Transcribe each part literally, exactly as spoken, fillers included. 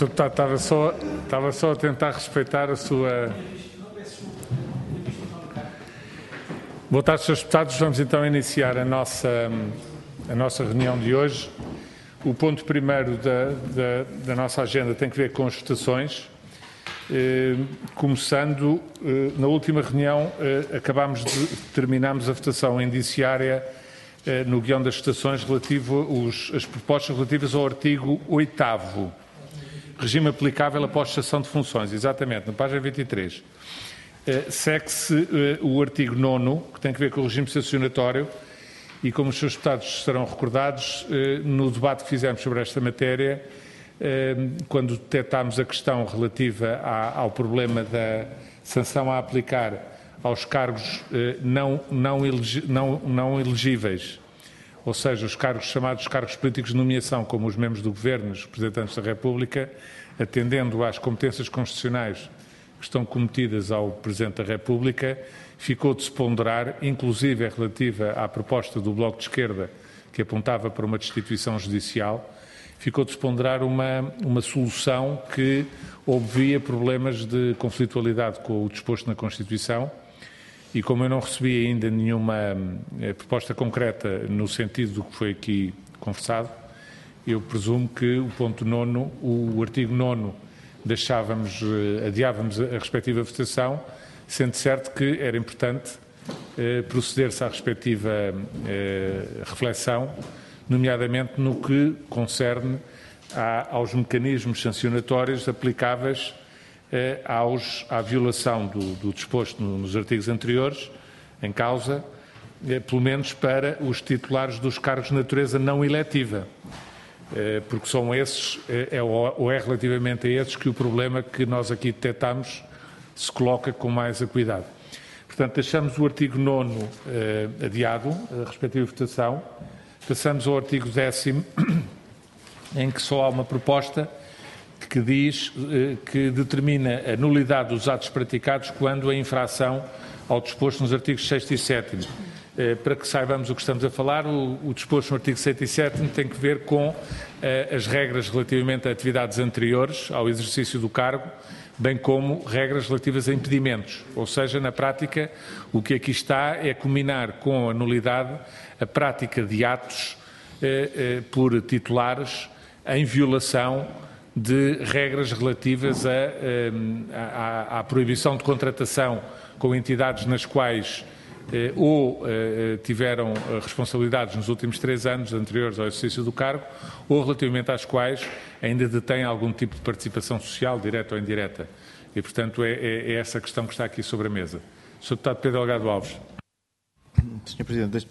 senhor Deputado, estava só, estava só a tentar respeitar a sua... Boa tarde, senhores Deputados. Vamos então iniciar a nossa, a nossa reunião de hoje. O ponto primeiro da, da, da nossa agenda tem que ver com as votações. Eh, começando, eh, na última reunião, eh, acabámos de terminarmos a votação indiciária eh, no guião das votações relativo os, as propostas relativas ao artigo oitavo. Regime aplicável após cessação de funções, exatamente, na página vinte e três. Eh, segue-se eh, o artigo nono, que tem que ver com o regime sancionatório, e como os senhores deputados serão recordados, eh, no debate que fizemos sobre esta matéria, eh, quando detectámos a questão relativa à, ao problema da sanção a aplicar aos cargos eh, não, não, elegi, não, não elegíveis, ou seja, os cargos chamados cargos políticos de nomeação, como os membros do Governo, os representantes da República, atendendo às competências constitucionais que estão cometidas ao Presidente da República, ficou de se ponderar, inclusive é relativa à proposta do Bloco de Esquerda, que apontava para uma destituição judicial, ficou de se ponderar uma, uma solução que obvia problemas de conflitualidade com o disposto na Constituição, e como eu não recebi ainda nenhuma eh, proposta concreta no sentido do que foi aqui conversado, eu presumo que o ponto nono, o artigo nono, deixávamos, eh, adiávamos a, a respectiva votação, sendo certo que era importante eh, proceder-se à respectiva eh, reflexão, nomeadamente no que concerne a, aos mecanismos sancionatórios aplicáveis eh, aos, à violação do, do disposto nos artigos anteriores, em causa, eh, pelo menos para os titulares dos cargos de natureza não eletiva, eh, porque são esses, eh, é, ou é relativamente a esses que o problema que nós aqui detectamos se coloca com mais acuidado. Portanto, deixamos o artigo nono eh, adiado, a respectiva votação. Passamos ao artigo décimo, em que só há uma proposta que diz eh, que determina a nulidade dos atos praticados quando a infração ao disposto nos artigos sexto e sétimo. Eh, para que saibamos o que estamos a falar, o, o disposto no artigo sexto e sétimo tem que ver com eh, as regras relativamente a atividades anteriores ao exercício do cargo, bem como regras relativas a impedimentos. Ou seja, na prática, o que aqui está é combinar com a nulidade a prática de atos eh, eh, por titulares em violação de regras relativas a, eh, à, à proibição de contratação com entidades nas quais eh, ou eh, tiveram responsabilidades nos últimos três anos anteriores ao exercício do cargo, ou relativamente às quais ainda detêm algum tipo de participação social, direta ou indireta. E, portanto, é, é, é essa questão que está aqui sobre a mesa. senhor Deputado Pedro Delgado Alves. senhor Presidente,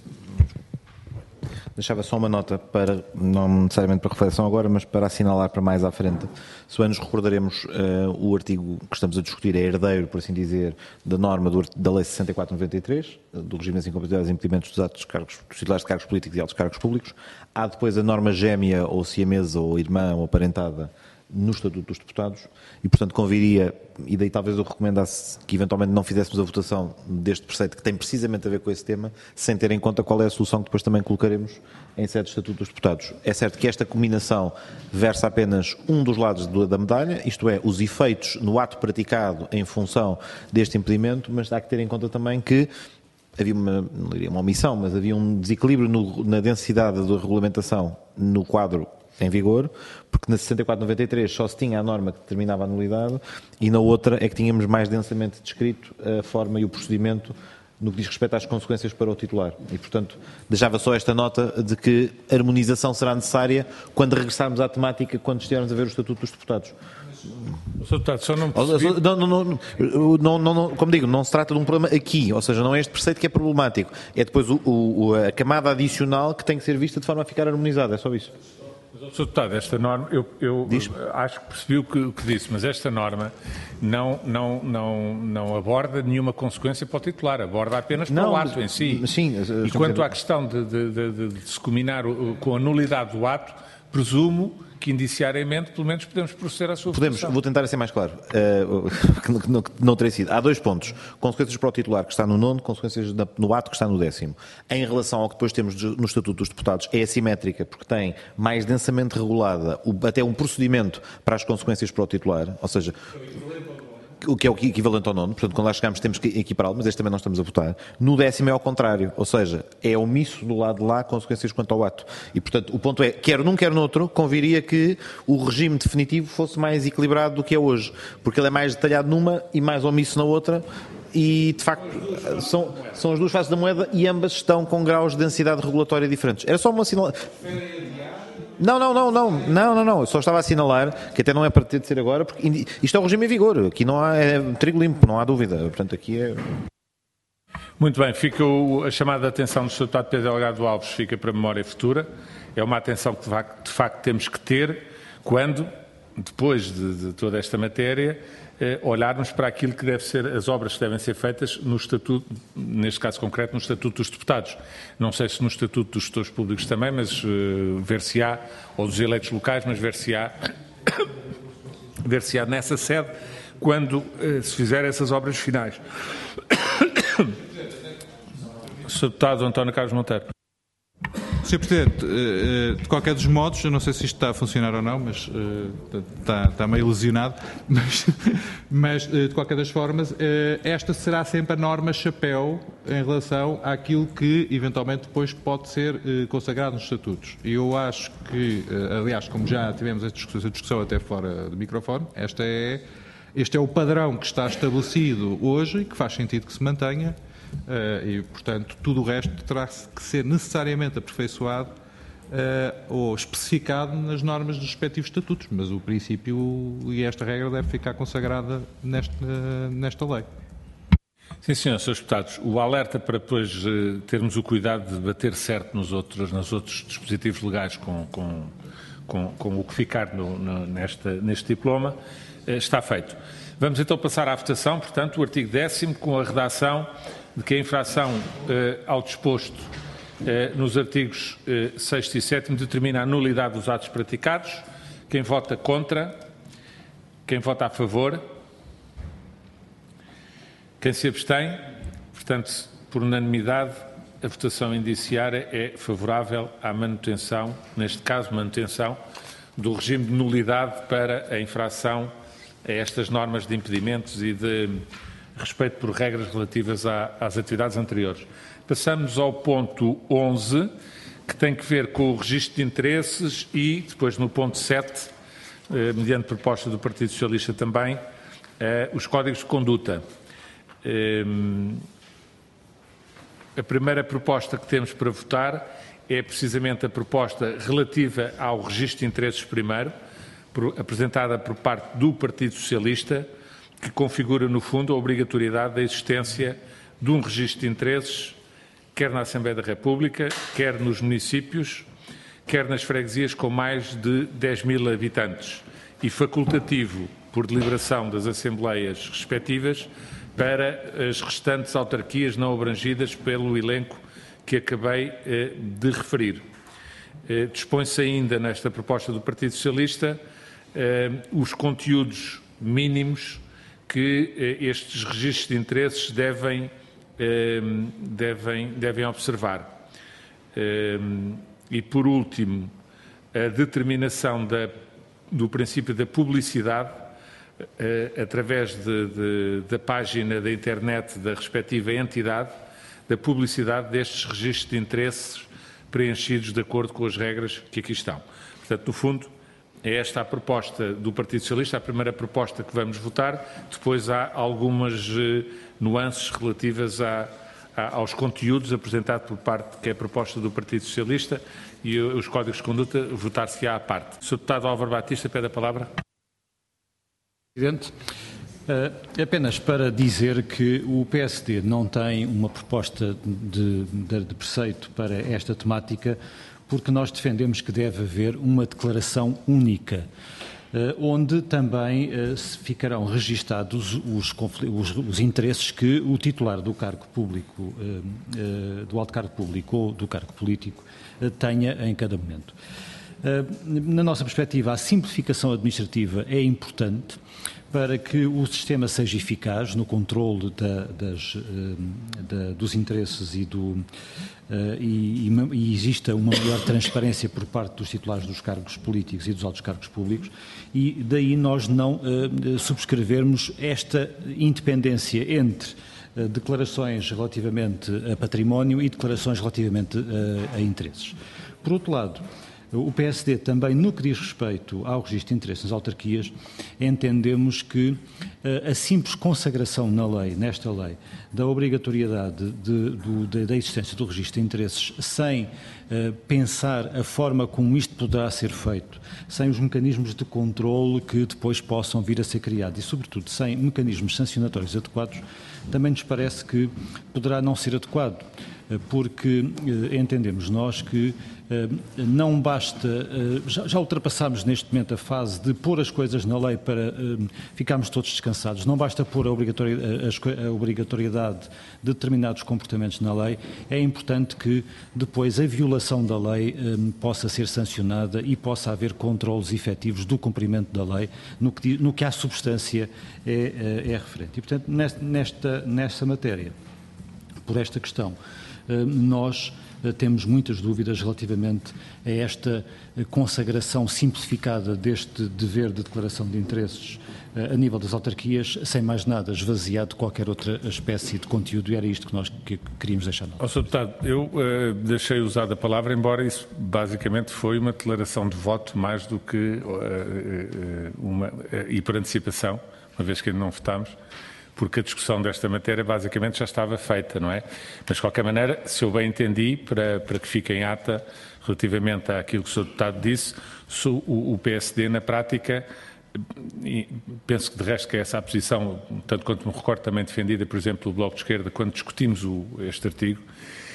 deixava só uma nota, para, não necessariamente para reflexão agora, mas para assinalar para mais à frente. Se bem nos recordaremos, uh, o artigo que estamos a discutir é herdeiro, por assim dizer, da norma do, da Lei sessenta e quatro barra noventa e três, do regime das incompatibilidades e impedimentos dos atos de cargos, dos titulares de cargos políticos e altos cargos públicos. Há depois a norma gêmea, ou siamesa, ou irmã, ou aparentada, no Estatuto dos Deputados, e portanto conviria, e daí talvez eu recomendasse que eventualmente não fizéssemos a votação deste preceito que tem precisamente a ver com esse tema, sem ter em conta qual é a solução que depois também colocaremos em sede do Estatuto dos Deputados. É certo que esta combinação versa apenas um dos lados da medalha, isto é, os efeitos no ato praticado em função deste impedimento, mas há que ter em conta também que havia uma, não diria uma omissão, mas havia um desequilíbrio no, na densidade da regulamentação no quadro em vigor, porque na sessenta e quatro barra noventa e três só se tinha a norma que determinava a nulidade e na outra é que tínhamos mais densamente descrito a forma e o procedimento no que diz respeito às consequências para o titular. E, portanto, deixava só esta nota de que a harmonização será necessária quando regressarmos à temática, quando estivermos a ver o Estatuto dos Deputados. senhor Deputado, só não percebi... não, não, não, não, não, como digo, não se trata de um problema aqui, ou seja, não é este preceito que é problemático, é depois o, o, a camada adicional que tem que ser vista de forma a ficar harmonizada, é só isso. senhor Deputado, esta norma, eu, eu acho que percebi o que, o que disse, mas esta norma não, não, não, não aborda nenhuma consequência para o titular, aborda apenas para não, o ato em si. Sim, e quanto à questão de, de, de, de, de se combinar com a nulidade do ato, presumo que indiciariamente, pelo menos, podemos proceder à sua Podemos, votação. vou tentar ser mais claro, uh, que, que, não, que não terei sido. Há dois pontos. Consequências para o titular, que está no nono, consequências no ato, que está no décimo. Em relação ao que depois temos no Estatuto dos Deputados, é assimétrica, porque tem mais densamente regulada o, até um procedimento para as consequências para o titular, ou seja, o que é o equivalente ao nono, portanto, quando lá chegamos temos que equipará-lo, mas este também nós estamos a votar. No décimo é ao contrário, ou seja, é omisso do lado de lá consequências quanto ao ato. E, portanto, o ponto é, quer num, quer noutro, conviria que o regime definitivo fosse mais equilibrado do que é hoje, porque ele é mais detalhado numa e mais omisso na outra, e, de facto, são, são as duas faces da moeda e ambas estão com graus de densidade regulatória diferentes. Era só uma assinala... Não, não, não, não, não, não, não, eu só estava a assinalar, que até não é para ter de ser agora, porque isto é o regime em vigor, aqui não há, é trigo limpo, não há dúvida, portanto aqui é... Muito bem, fica o, a chamada de atenção do senhor Deputado Pedro Delgado Alves, fica para a memória futura, é uma atenção que de facto, de facto temos que ter quando, depois de, de toda esta matéria, eh, olharmos para aquilo que deve ser, as obras que devem ser feitas no Estatuto, neste caso concreto, no Estatuto dos Deputados. Não sei se no Estatuto dos Gestores Públicos também, mas eh, ver-se-á, ou dos eleitos locais, mas ver-se-á ver-se-á nessa sede quando eh, se fizer essas obras finais. senhor Deputado António Carlos Monteiro. senhor Presidente, de qualquer dos modos, eu não sei se isto está a funcionar ou não, mas está, está meio lesionado, mas, mas de qualquer das formas, esta será sempre a norma chapéu em relação àquilo que eventualmente depois pode ser consagrado nos estatutos. E eu acho que, aliás, como já tivemos esta discussão, esta discussão até fora do microfone, esta é, este é o padrão que está estabelecido hoje e que faz sentido que se mantenha. Uh, e, portanto, tudo o resto terá que ser necessariamente aperfeiçoado uh, ou especificado nas normas dos respectivos estatutos, mas o princípio e esta regra deve ficar consagrada nesta, uh, nesta lei. Sim, senhor, senhores deputados, o alerta para depois uh, termos o cuidado de bater certo nos outros, nos outros dispositivos legais com, com, com, com o que ficar no, no, nesta, neste diploma uh, está feito. Vamos então passar à votação, portanto, o artigo décimo com a redação de que a infração eh, ao disposto eh, nos artigos eh, sexto e sétimo determina a nulidade dos atos praticados. Quem vota contra? Quem vota a favor? Quem se abstém? Portanto, por unanimidade, a votação indiciária é favorável à manutenção, neste caso, manutenção do regime de nulidade para a infração a estas normas de impedimentos e de respeito por regras relativas à, às atividades anteriores. Passamos ao ponto onze, que tem que ver com o registro de interesses e, depois no ponto sete, eh, mediante proposta do Partido Socialista também, eh, os códigos de conduta. Eh, a primeira proposta que temos para votar é precisamente a proposta relativa ao registro de interesses primeiro, por, apresentada por parte do Partido Socialista, que configura, no fundo, a obrigatoriedade da existência de um registro de interesses, quer na Assembleia da República, quer nos municípios, quer nas freguesias com mais de dez mil habitantes, e facultativo, por deliberação das Assembleias respectivas, para as restantes autarquias não abrangidas pelo elenco que acabei eh, de referir. Eh, dispõe-se ainda, nesta proposta do Partido Socialista, eh, os conteúdos mínimos que eh, estes registros de interesses devem, eh, devem, devem observar. Eh, e, por último, a determinação da, do princípio da publicidade, eh, através de, de, da página da internet da respectiva entidade, da publicidade destes registros de interesses preenchidos de acordo com as regras que aqui estão. Portanto, no fundo, é esta a proposta do Partido Socialista, a primeira proposta que vamos votar. Depois há algumas eh, nuances relativas a, a, aos conteúdos apresentados por parte, que é a proposta do Partido Socialista, e os códigos de conduta votar-se-á à parte. senhor Deputado Álvaro Batista, pede a palavra. Presidente, uh, apenas para dizer que o P S D não tem uma proposta de, de, de preceito para esta temática, porque nós defendemos que deve haver uma declaração única, onde também ficarão registados os, os, os interesses que o titular do cargo público, do alto cargo público ou do cargo político tenha em cada momento. Na nossa perspectiva, a simplificação administrativa é importante para que o sistema seja eficaz no controle da, das, da, dos interesses e, do, e, e exista uma maior transparência por parte dos titulares dos cargos políticos e dos altos cargos públicos, e daí nós não uh, subscrevermos esta independência entre uh, declarações relativamente a património e declarações relativamente uh, a interesses. Por outro lado, o P S D também, no que diz respeito ao registro de interesses nas autarquias, entendemos que a simples consagração na lei, nesta lei, da obrigatoriedade de, de, da existência do registro de interesses, sem uh, pensar a forma como isto poderá ser feito, sem os mecanismos de controle que depois possam vir a ser criados e, sobretudo, sem mecanismos sancionatórios adequados, também nos parece que poderá não ser adequado, porque uh, entendemos nós que Uh, não basta, uh, já, já ultrapassámos neste momento a fase de pôr as coisas na lei para uh, ficarmos todos descansados, não basta pôr a obrigatoriedade, a, a obrigatoriedade de determinados comportamentos na lei, é importante que depois a violação da lei um, possa ser sancionada e possa haver controles efetivos do cumprimento da lei no que, no que à substância é, é, é referente. E, portanto, nesta, nesta, nesta matéria, por esta questão, uh, nós temos muitas dúvidas relativamente a esta consagração simplificada deste dever de declaração de interesses a nível das autarquias, sem mais nada, esvaziado de qualquer outra espécie de conteúdo, e era isto que nós queríamos deixar. Ó, senhor Deputado, eu uh, deixei usar a palavra, embora isso basicamente foi uma declaração de voto mais do que uh, uh, uma, uh, e por antecipação, uma vez que ainda não votámos, porque a discussão desta matéria basicamente já estava feita, não é? Mas, de qualquer maneira, se eu bem entendi, para, para que fique em ata, relativamente àquilo que o senhor Deputado disse, o, o P S D, na prática, e penso que de resto que é essa a posição, tanto quanto me recordo também defendida, por exemplo, pelo Bloco de Esquerda, quando discutimos o, este artigo,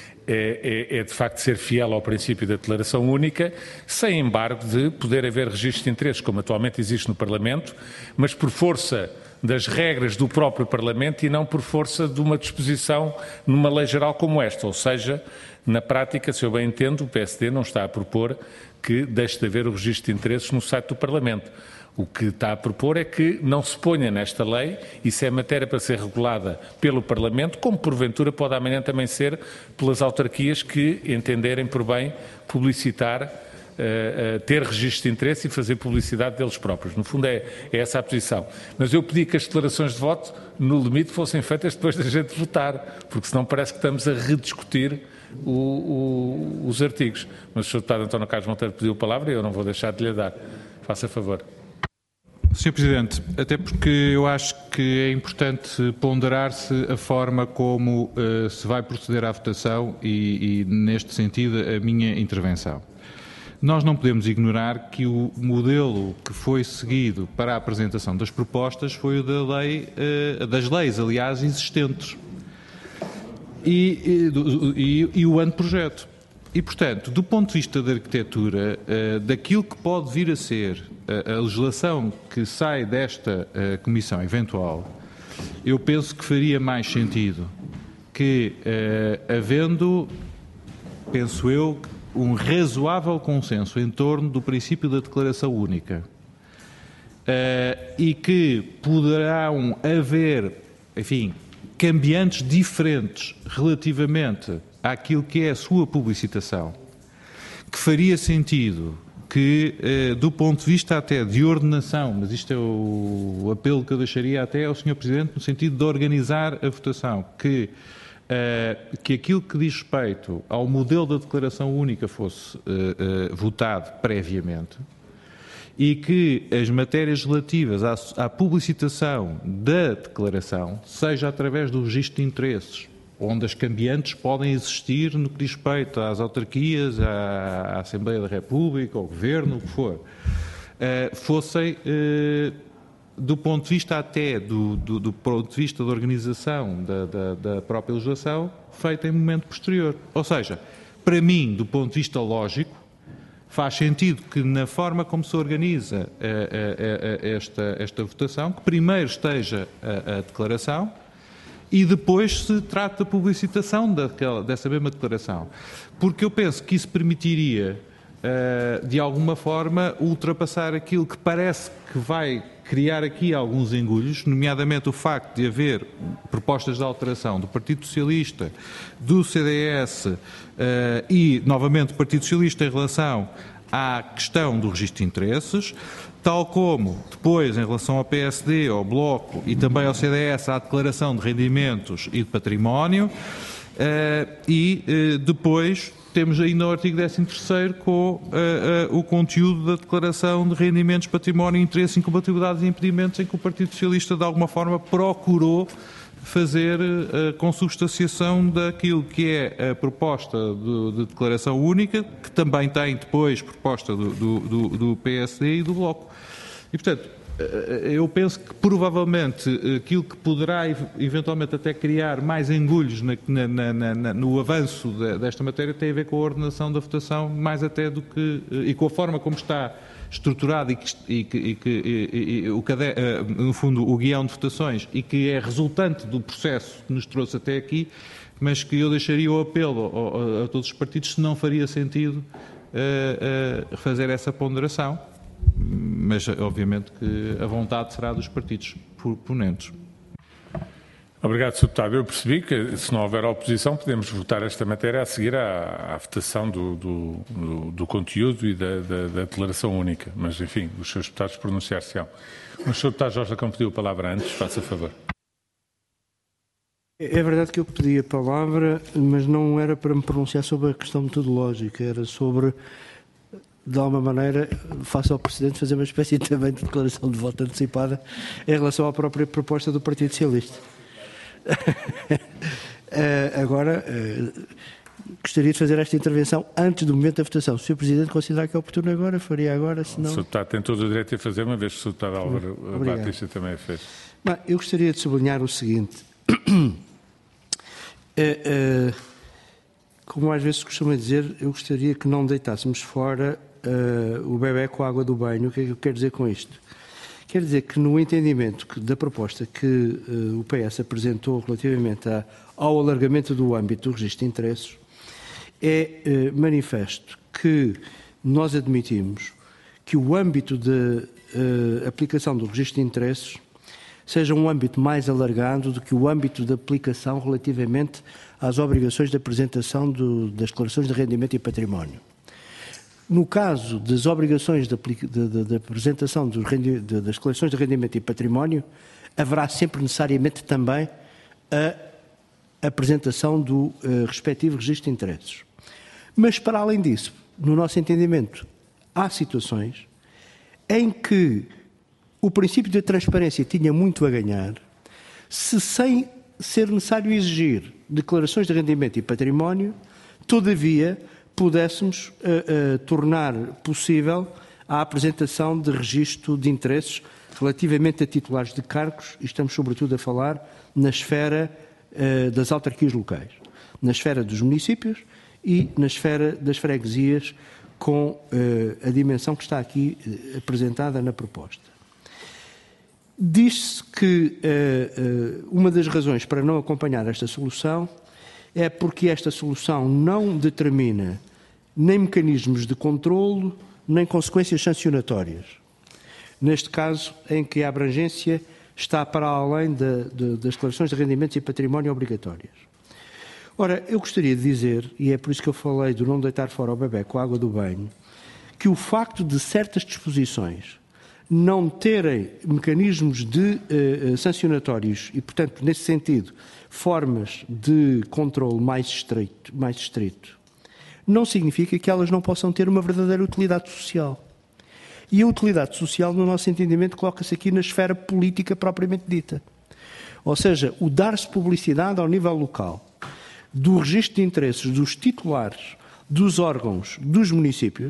é, é, é de facto ser fiel ao princípio da declaração única, sem embargo de poder haver registro de interesses, como atualmente existe no Parlamento, mas por força das regras do próprio Parlamento e não por força de uma disposição numa lei geral como esta. Ou seja, na prática, se eu bem entendo, o P S D não está a propor que deixe de haver o registro de interesses no site do Parlamento. O que está a propor é que não se ponha nesta lei, isso é matéria para ser regulada pelo Parlamento, como porventura pode amanhã também ser pelas autarquias que entenderem por bem publicitar, Uh, uh, ter registro de interesse e fazer publicidade deles próprios. No fundo é, é essa a posição. Mas eu pedi que as declarações de voto, no limite, fossem feitas depois da gente votar, porque senão parece que estamos a rediscutir o, o, os artigos. Mas o senhor Deputado António Carlos Monteiro pediu a palavra e eu não vou deixar de lhe dar. Faça favor. senhor Presidente, até porque eu acho que é importante ponderar-se a forma como uh, se vai proceder à votação e, e, neste sentido, a minha intervenção. Nós não podemos ignorar que o modelo que foi seguido para a apresentação das propostas foi o da lei, uh, das leis, aliás, existentes, e, e, e, e o anteprojeto. E, portanto, do ponto de vista da arquitetura, uh, daquilo que pode vir a ser a, a legislação que sai desta uh, comissão eventual, eu penso que faria mais sentido que, uh, havendo, penso eu, um razoável consenso em torno do princípio da declaração única uh, e que poderão haver, enfim, cambiantes diferentes relativamente àquilo que é a sua publicitação, que faria sentido que, uh, do ponto de vista até de ordenação, mas isto é o, o apelo que eu deixaria até ao senhor Presidente, no sentido de organizar a votação, que Uh, que aquilo que diz respeito ao modelo da declaração única fosse uh, uh, votado previamente e que as matérias relativas à, à publicitação da declaração, seja através do registro de interesses, onde as cambiantes podem existir no que diz respeito às autarquias, à, à Assembleia da República, ao Governo, o que for, uh, fossem... Uh, do ponto de vista até, do, do, do ponto de vista da organização da, da, da própria legislação, feita em momento posterior. Ou seja, para mim, do ponto de vista lógico, faz sentido que na forma como se organiza a, a, a, esta, esta votação, que primeiro esteja a, a declaração e depois se trata da publicitação daquela, dessa mesma declaração. Porque eu penso que isso permitiria de alguma forma, ultrapassar aquilo que parece que vai criar aqui alguns engulhos, nomeadamente o facto de haver propostas de alteração do Partido Socialista, do C D S e, novamente, do Partido Socialista em relação à questão do registro de interesses, tal como depois, em relação ao P S D, ao Bloco e também ao C D S, à declaração de rendimentos e de património, e depois temos ainda o artigo décimo terceiro com uh, uh, o conteúdo da declaração de rendimentos, património, interesse, incompatibilidades e impedimentos, em que o Partido Socialista, de alguma forma, procurou fazer a consubstanciação daquilo que é a proposta de, de declaração única, que também tem depois proposta do, do, do, do P S D e do Bloco. E, portanto, eu penso que provavelmente aquilo que poderá eventualmente até criar mais engulhos na, na, na, na, no avanço desta matéria tem a ver com a ordenação da votação, mais até do que, e com a forma como está estruturado e que, e que, e que e, e, o, no fundo, o guião de votações, e que é resultante do processo que nos trouxe até aqui, mas que eu deixaria o apelo a, a, a todos os partidos se não faria sentido uh, uh, fazer essa ponderação. Mas, obviamente, que a vontade será dos partidos proponentes. Obrigado, senhor Deputado. Eu percebi que, se não houver oposição, podemos votar esta matéria a seguir à, à votação do, do, do, do conteúdo e da, da, da declaração única. Mas, enfim, os senhores deputados pronunciar-se-ão. O senhor Deputado Jorge Lacão pediu a palavra antes. Faça favor. É verdade que eu pedi a palavra, mas não era para me pronunciar sobre a questão metodológica, era sobre... de alguma maneira, faço ao Presidente fazer uma espécie também de declaração de voto antecipada em relação à própria proposta do Partido Socialista. Agora, gostaria de fazer esta intervenção antes do momento da votação. Se o senhor Presidente considerar que é oportuno agora, faria agora, senão... O senhor Deputado tem todo o direito a fazer, uma vez que o senhor Deputado Álvaro Obrigado. Batista também a fez. Bem, eu gostaria de sublinhar o seguinte. é, é, como às vezes se costuma dizer, eu gostaria que não deitássemos fora uh, o bebé com a água do banho. O que é que eu quero dizer com isto? Quer dizer que no entendimento que, da proposta que uh, o P S apresentou relativamente a, ao alargamento do âmbito do registro de interesses, é uh, manifesto que nós admitimos que o âmbito de uh, aplicação do registro de interesses seja um âmbito mais alargado do que o âmbito de aplicação relativamente às obrigações de apresentação do, das declarações de rendimento e património. No caso das obrigações de, de, de, de apresentação dos rendi, de, das declarações de rendimento e património, haverá sempre necessariamente também a apresentação do uh, respectivo registro de interesses. Mas, para além disso, no nosso entendimento, há situações em que o princípio da transparência tinha muito a ganhar se, sem ser necessário exigir declarações de rendimento e património, todavia pudéssemos uh, uh, tornar possível a apresentação de registro de interesses relativamente a titulares de cargos, e estamos sobretudo a falar na esfera uh, das autarquias locais, na esfera dos municípios e na esfera das freguesias, com uh, a dimensão que está aqui uh, apresentada na proposta. Diz-se que uh, uh, uma das razões para não acompanhar esta solução é porque esta solução não determina nem mecanismos de controlo, nem consequências sancionatórias. Neste caso, em que a abrangência está para além de, de, das declarações de rendimentos e património obrigatórias. Ora, eu gostaria de dizer, e é por isso que eu falei do não deitar fora o bebé com a água do banho, que o facto de certas disposições não terem mecanismos de uh, sancionatórios e, portanto, nesse sentido, formas de controle mais estreito, mais estrito, não significa que elas não possam ter uma verdadeira utilidade social. E a utilidade social, no nosso entendimento, coloca-se aqui na esfera política propriamente dita. Ou seja, o dar-se publicidade ao nível local do registro de interesses dos titulares, dos órgãos, dos municípios,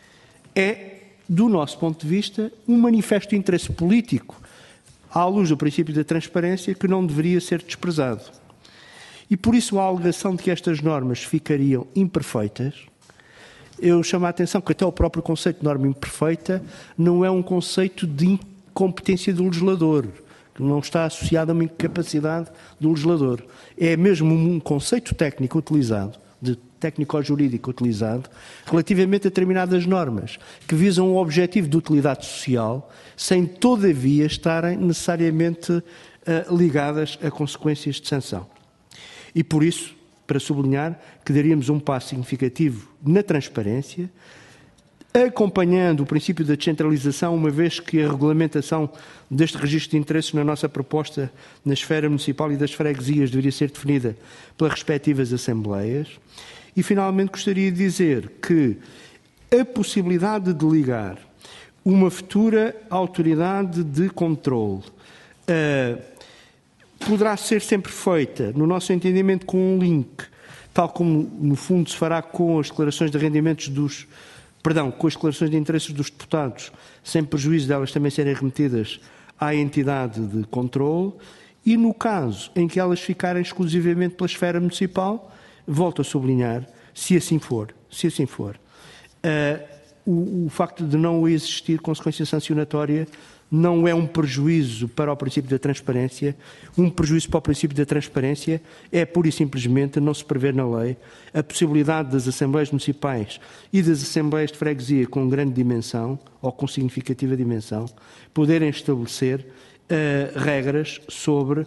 é, do nosso ponto de vista, um manifesto de interesse político à luz do princípio da transparência que não deveria ser desprezado. E por isso a alegação de que estas normas ficariam imperfeitas, eu chamo a atenção que até o próprio conceito de norma imperfeita não é um conceito de incompetência do legislador, que não está associado a uma incapacidade do legislador. É mesmo um conceito técnico utilizado de técnico-jurídico utilizado relativamente a determinadas normas que visam um objetivo de utilidade social sem, todavia, estarem necessariamente uh, ligadas a consequências de sanção. E, por isso, para sublinhar que daríamos um passo significativo na transparência, acompanhando o princípio da descentralização, uma vez que a regulamentação deste registro de interesses na nossa proposta na esfera municipal e das freguesias deveria ser definida pelas respectivas assembleias. E, finalmente, gostaria de dizer que a possibilidade de ligar uma futura autoridade de controle uh, poderá ser sempre feita, no nosso entendimento, com um link, tal como, no fundo, se fará com as declarações de rendimentos dos Perdão, com as declarações de interesses dos deputados, sem prejuízo delas também serem remetidas à entidade de controle, e no caso em que elas ficarem exclusivamente pela esfera municipal, volto a sublinhar, se assim for, se assim for, uh, o, o facto de não existir consequência sancionatória não é um prejuízo para o princípio da transparência. Um prejuízo para o princípio da transparência é, pura e simplesmente, não se prever na lei a possibilidade das Assembleias Municipais e das Assembleias de Freguesia com grande dimensão, ou com significativa dimensão, poderem estabelecer uh, regras sobre uh,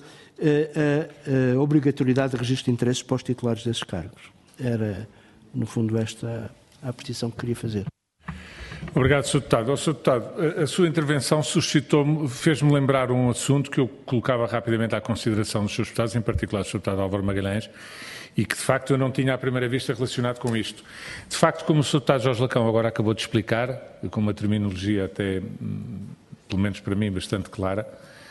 a, a obrigatoriedade de registro de interesses para os titulares desses cargos. Era, no fundo, esta a apreciação que queria fazer. Obrigado, senhor Deputado. Oh, senhor Deputado, a sua intervenção suscitou-me, fez-me lembrar um assunto que eu colocava rapidamente à consideração dos senhores deputados, em particular do senhor Deputado Álvaro Magalhães, e que de facto eu não tinha à primeira vista relacionado com isto. De facto, como o senhor Deputado Jorge Lacão agora acabou de explicar, com uma terminologia até, pelo menos para mim, bastante clara,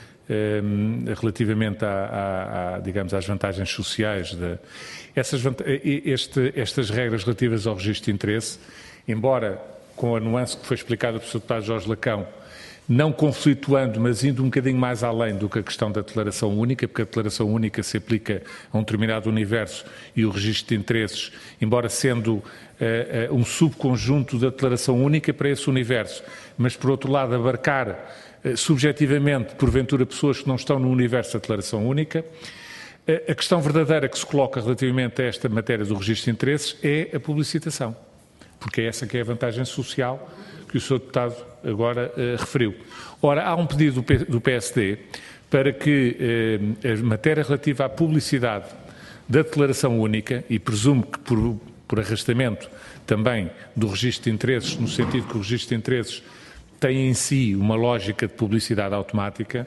relativamente à, à, à, digamos, às vantagens sociais, de, essas, este, estas regras relativas ao registro de interesse, embora com a nuance que foi explicada pelo senhor Deputado Jorge Lacão, não conflituando, mas indo um bocadinho mais além do que a questão da declaração única, porque a declaração única se aplica a um determinado universo e o registro de interesses, embora sendo uh, uh, um subconjunto da declaração única para esse universo, mas por outro lado abarcar uh, subjetivamente, porventura, pessoas que não estão no universo da declaração única. Uh, a questão verdadeira que se coloca relativamente a esta matéria do registro de interesses é a publicitação, porque é essa que é a vantagem social que o senhor Deputado agora uh, referiu. Ora, há um pedido do P S D para que uh, a matéria relativa à publicidade da declaração única, e presumo que por, por arrastamento também do registro de interesses, no sentido que o registro de interesses tem em si uma lógica de publicidade automática,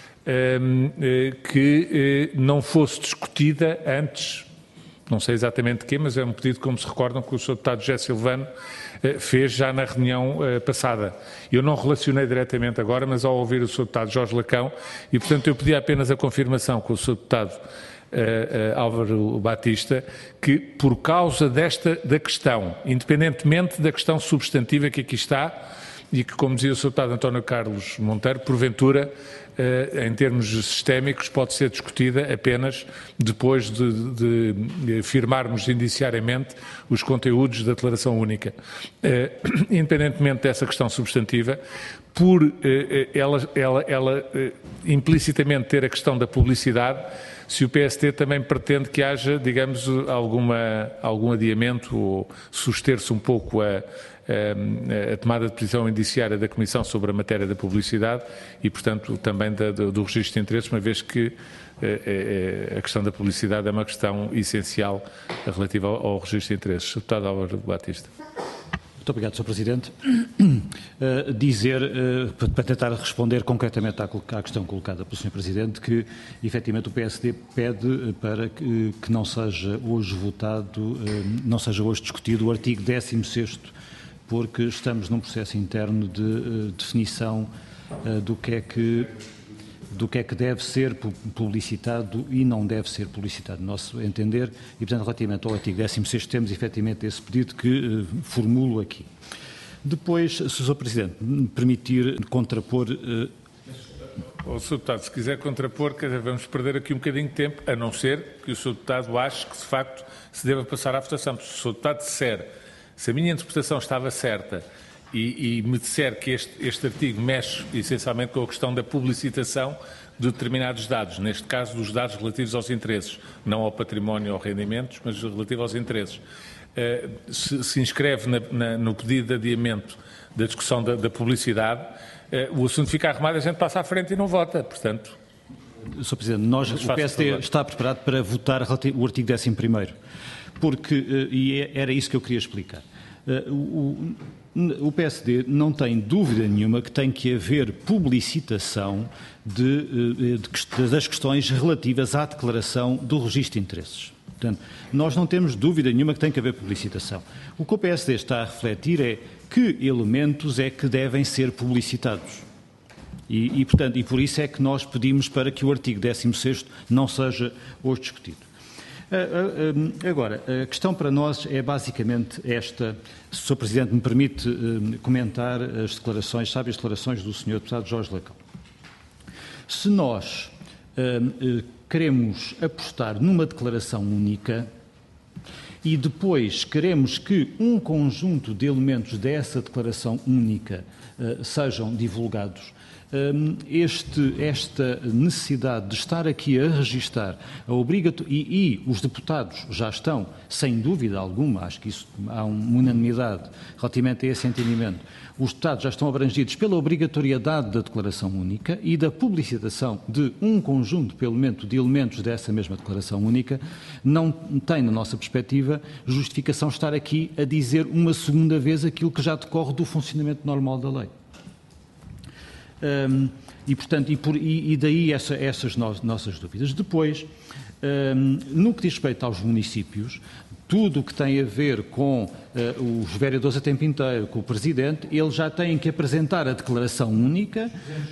uh, uh, que uh, não fosse discutida antes. Não sei exatamente de quê, mas é um pedido, como se recordam, que o senhor Deputado José Silvano eh, fez já na reunião eh, passada. Eu não relacionei diretamente agora, mas ao ouvir o senhor Deputado Jorge Lacão, e portanto eu pedi apenas a confirmação com o senhor Deputado eh, eh, Álvaro Batista, que por causa desta, da questão, independentemente da questão substantiva que aqui está, e que, como dizia o senhor Deputado António Carlos Monteiro, porventura, em termos sistémicos, pode ser discutida apenas depois de, de, de firmarmos indiciariamente os conteúdos da declaração única. Independentemente dessa questão substantiva, por ela, ela, ela implicitamente ter a questão da publicidade, se o P S D também pretende que haja, digamos, alguma, algum adiamento ou suster-se um pouco a a tomada de posição indiciária da Comissão sobre a matéria da publicidade e, portanto, também da, do, do registro de interesses, uma vez que eh, a questão da publicidade é uma questão essencial relativa ao, ao registro de interesses. senhor Deputado Álvaro Batista. Muito obrigado, senhor Presidente. Uh, dizer, uh, para tentar responder concretamente à, à questão colocada pelo senhor Presidente, que efetivamente o P S D pede para que, que não seja hoje votado, uh, não seja hoje discutido o artigo décimo sexto, porque estamos num processo interno de uh, definição uh, do que é que do que é que deve ser publicitado e não deve ser publicitado, no nosso entender, e, portanto, relativamente ao artigo décimo sexto, temos efetivamente esse pedido que uh, formulo aqui. Depois, se o senhor Presidente me permitir contrapor... Uh... O senhor Deputado, se quiser contrapor, vamos perder aqui um bocadinho de tempo, a não ser que o senhor Deputado ache que, de facto, se deva passar à votação. Se o senhor Deputado disser, se a minha interpretação estava certa, E, e me disser que este, este artigo mexe essencialmente com a questão da publicitação de determinados dados, neste caso dos dados relativos aos interesses, não ao património ou rendimentos, mas relativo aos interesses. eh, se, se inscreve na, na, no pedido de adiamento da discussão da, da publicidade, eh, o assunto fica arrumado, a gente passa à frente e não vota, portanto... senhor Presidente, nós, o P S D está preparado para votar o artigo décimo primeiro, porque, e era isso que eu queria explicar, o, o P S D não tem dúvida nenhuma que tem que haver publicitação de, de, das questões relativas à declaração do registro de interesses. Portanto, nós não temos dúvida nenhuma que tem que haver publicitação. O que o P S D está a refletir é que elementos é que devem ser publicitados. E, e, portanto, e por isso é que nós pedimos para que o artigo décimo sexto não seja hoje discutido. Agora, a questão para nós é basicamente esta. Se o senhor Presidente me permite comentar as declarações, sabe as declarações do senhor Deputado Jorge Lacão. Se nós queremos apostar numa declaração única e depois queremos que um conjunto de elementos dessa declaração única sejam divulgados, Este, esta necessidade de estar aqui a registar a obrigato... e, e os deputados já estão, sem dúvida alguma, acho que isso há uma unanimidade relativamente a esse entendimento, os deputados já estão abrangidos pela obrigatoriedade da declaração única e da publicitação de um conjunto, pelo menos, de elementos dessa mesma declaração única, não tem, na nossa perspectiva, justificação estar aqui a dizer uma segunda vez aquilo que já decorre do funcionamento normal da lei. Um, e, portanto, e, por, e, e daí essa, essas no, nossas dúvidas. Depois, um, no que diz respeito aos municípios, tudo o que tem a ver com uh, os vereadores a tempo inteiro, com o Presidente, eles já têm que apresentar a declaração única.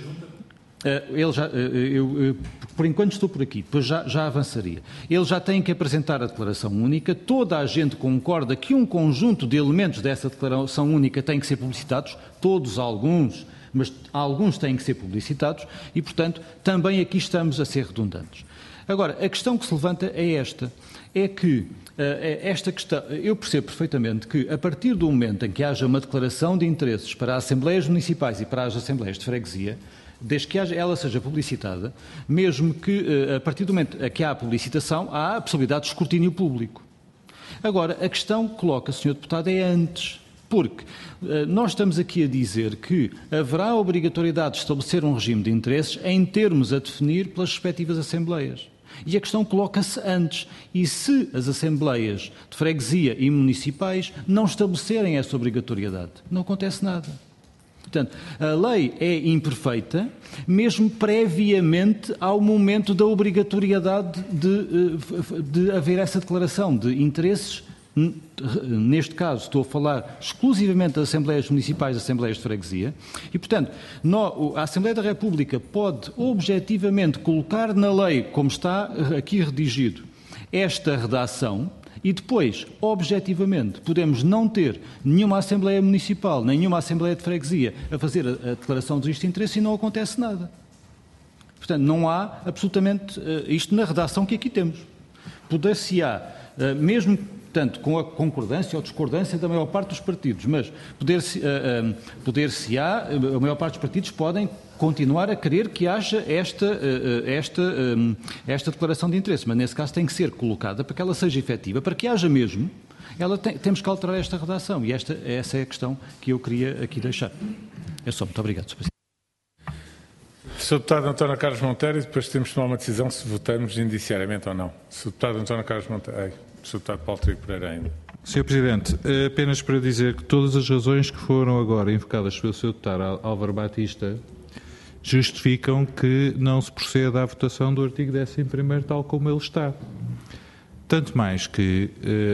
Uh, ele já, uh, eu, uh, por enquanto estou por aqui, depois já, já avançaria. Eles já têm que apresentar a declaração única, toda a gente concorda que um conjunto de elementos dessa declaração única têm que ser publicitados, todos, alguns, mas alguns têm que ser publicitados e, portanto, também aqui estamos a ser redundantes. Agora, a questão que se levanta é esta, é que uh, esta questão, eu percebo perfeitamente que a partir do momento em que haja uma declaração de interesses para as Assembleias Municipais e para as Assembleias de Freguesia, desde que haja, ela seja publicitada, mesmo que uh, a partir do momento em que há a publicitação, há a possibilidade de escrutínio público. Agora, a questão que coloca, senhor Deputado, é antes. Porque uh, nós estamos aqui a dizer que haverá a obrigatoriedade de estabelecer um regime de interesses em termos a definir pelas respectivas Assembleias. E a questão coloca-se antes. E se as Assembleias de Freguesia e Municipais não estabelecerem essa obrigatoriedade, não acontece nada. Portanto, a lei é imperfeita, mesmo previamente ao momento da obrigatoriedade de, de haver essa declaração de interesses. Neste caso, estou a falar exclusivamente das Assembleias Municipais e das Assembleias de Freguesia e, portanto, a Assembleia da República pode objetivamente colocar na lei, como está aqui redigido, esta redação e depois, objetivamente, podemos não ter nenhuma Assembleia Municipal, nenhuma Assembleia de Freguesia a fazer a declaração de registro de interesse e não acontece nada. Portanto, não há absolutamente isto na redação que aqui temos. Poder-se-á, mesmo... Portanto, com a concordância ou discordância da maior parte dos partidos, mas poder-se, uh, uh, poder-se-á, a maior parte dos partidos podem continuar a querer que haja esta, uh, esta, um, esta declaração de interesse, mas nesse caso tem que ser colocada para que ela seja efetiva, para que haja mesmo, ela tem, temos que alterar esta redação e esta, essa é a questão que eu queria aqui deixar. É só, muito obrigado, senhor Presidente. senhor Deputado António Carlos Monteiro, e depois temos de tomar uma decisão se votamos indiciariamente ou não. senhor Deputado António Carlos Monteiro. Ai. senhor Deputado Paulo Trigo Pereira ainda. senhor Presidente, apenas para dizer que todas as razões que foram agora invocadas pelo senhor Deputado Álvaro Batista justificam que não se proceda à votação do artigo décimo primeiro tal como ele está. Tanto mais que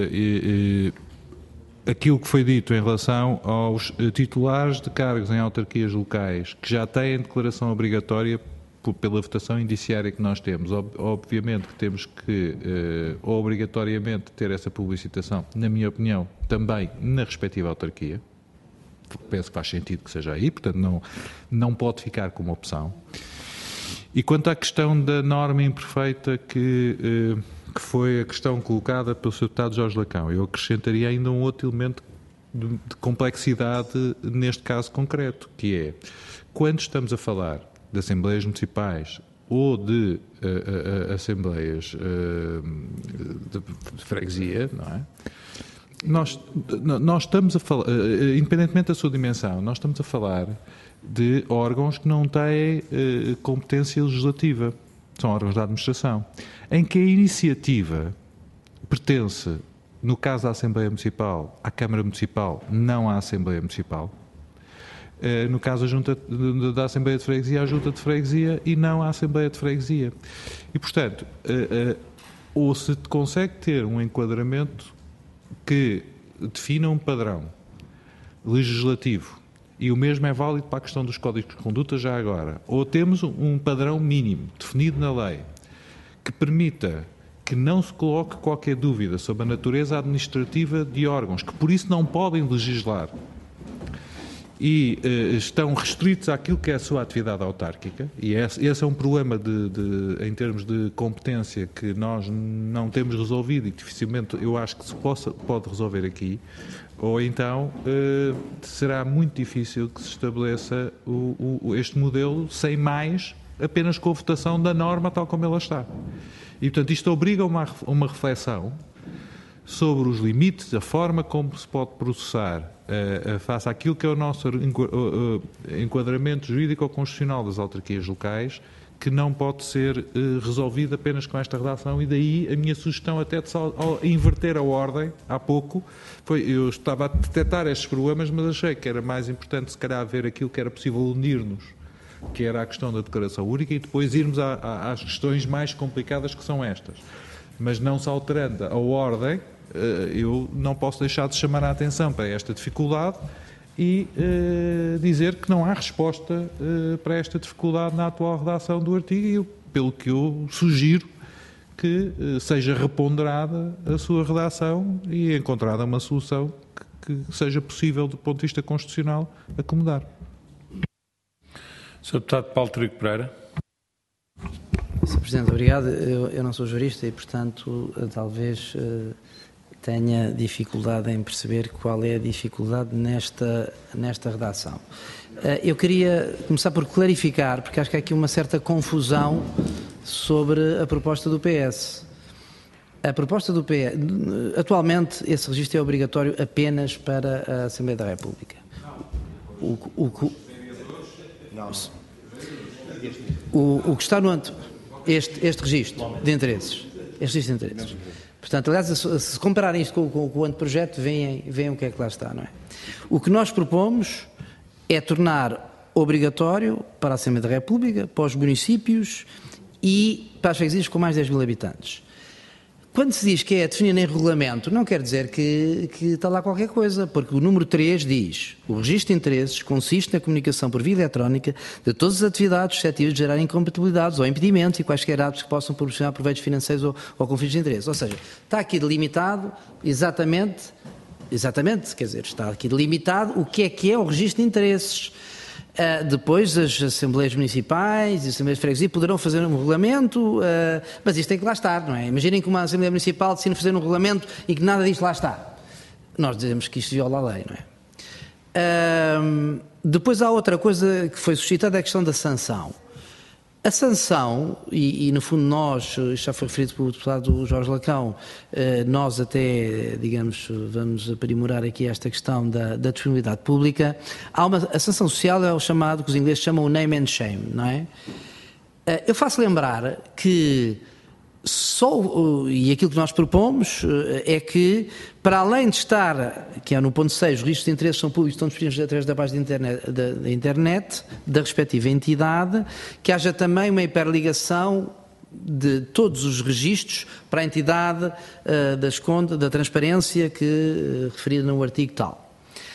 uh, uh, aquilo que foi dito em relação aos titulares de cargos em autarquias locais que já têm declaração obrigatória pela votação indiciária que nós temos. Obviamente que temos que, eh, obrigatoriamente, ter essa publicitação, na minha opinião, também na respectiva autarquia. Penso que faz sentido que seja aí, portanto não, não pode ficar como opção. E quanto à questão da norma imperfeita que, eh, que foi a questão colocada pelo senhor Deputado Jorge Lacão, eu acrescentaria ainda um outro elemento de, de complexidade neste caso concreto, que é, quando estamos a falar de Assembleias Municipais ou de uh, uh, Assembleias uh, de, de Freguesia, não é? nós, nós estamos a falar, independentemente da sua dimensão, nós estamos a falar de órgãos que não têm eh, competência legislativa. São órgãos da administração, em que a iniciativa pertence, no caso da Assembleia Municipal, à Câmara Municipal, não à Assembleia Municipal. Eh, no caso da, Junta, da Assembleia de Freguesia, à Junta de Freguesia e não à Assembleia de Freguesia. E, portanto, eh, eh, ou se consegue ter um enquadramento que defina um padrão legislativo, e o mesmo é válido para a questão dos códigos de conduta já agora, ou temos um padrão mínimo definido na lei que permita que não se coloque qualquer dúvida sobre a natureza administrativa de órgãos, que por isso não podem legislar e eh, estão restritos àquilo que é a sua atividade autárquica, e esse, esse é um problema de, de, em termos de competência que nós não temos resolvido e que dificilmente eu acho que se possa, pode resolver aqui, ou então eh, será muito difícil que se estabeleça o, o, este modelo sem mais, apenas com a votação da norma tal como ela está. E, portanto, isto obriga a uma, uma reflexão sobre os limites, a forma como se pode processar uh, face àquilo que é o nosso enquadramento jurídico-constitucional das autarquias locais, que não pode ser uh, resolvido apenas com esta redação, e daí a minha sugestão até de sal, inverter a ordem, há pouco, foi, eu estava a detectar estes problemas, mas achei que era mais importante se calhar ver aquilo que era possível unir-nos, que era a questão da declaração única, e depois irmos a, a, às questões mais complicadas que são estas. Mas não se alterando a ordem, eu não posso deixar de chamar a atenção para esta dificuldade e uh, dizer que não há resposta uh, para esta dificuldade na atual redação do artigo, e eu, pelo que eu sugiro que uh, seja reponderada a sua redação e encontrada uma solução que, que seja possível do ponto de vista constitucional acomodar. senhor Deputado Paulo Trigo Pereira. senhor Presidente, obrigado. Eu, eu não sou jurista e, portanto, talvez uh, tenha dificuldade em perceber qual é a dificuldade nesta, nesta redação. Uh, eu queria começar por clarificar, porque acho que há aqui uma certa confusão sobre a proposta do P S. A proposta do P S, atualmente esse registro é obrigatório apenas para a Assembleia da República. O, o, o, o, o que está no este, este registro de interesses, este registro de interesses. Portanto, aliás, se, se compararem isto com, com, com o anteprojeto, veem, veem o que é que lá está, não é? O que nós propomos é tornar obrigatório para a Assembleia da República, para os municípios e para as freguesias com mais de dez mil habitantes. Quando se diz que é definido em regulamento, não quer dizer que, que está lá qualquer coisa, porque o número três diz: o registro de interesses consiste na comunicação por via eletrónica de todas as atividades suscetíveis de gerar incompatibilidades ou impedimentos e quaisquer atos que possam proporcionar proveitos financeiros ou, ou conflitos de interesse. Ou seja, está aqui delimitado exatamente, exatamente, quer dizer, está aqui delimitado o que é que é o registro de interesses. Uh, depois as Assembleias Municipais e as Assembleias de Freguesia poderão fazer um regulamento, uh, mas isto tem que lá estar, não é? Imaginem que uma Assembleia Municipal decide fazer um regulamento e que nada disto lá está. Nós dizemos que isto viola a lei, não é? Uh, depois há outra coisa que foi suscitada, é a questão da sanção. A sanção, e, e no fundo nós, já foi referido pelo deputado Jorge Lacão, nós até, digamos, vamos aprimorar aqui esta questão da, da disponibilidade pública. Há uma, a sanção social é o chamado, que os ingleses chamam o name and shame, não é? Eu faço lembrar que só, e aquilo que nós propomos é que, para além de estar, que é no ponto seis, os registros de interesses são públicos, estão disponíveis através da base de internet, da, da internet, da respectiva entidade, que haja também uma hiperligação de todos os registros para a entidade uh, das contas, da transparência que uh, referida no artigo tal.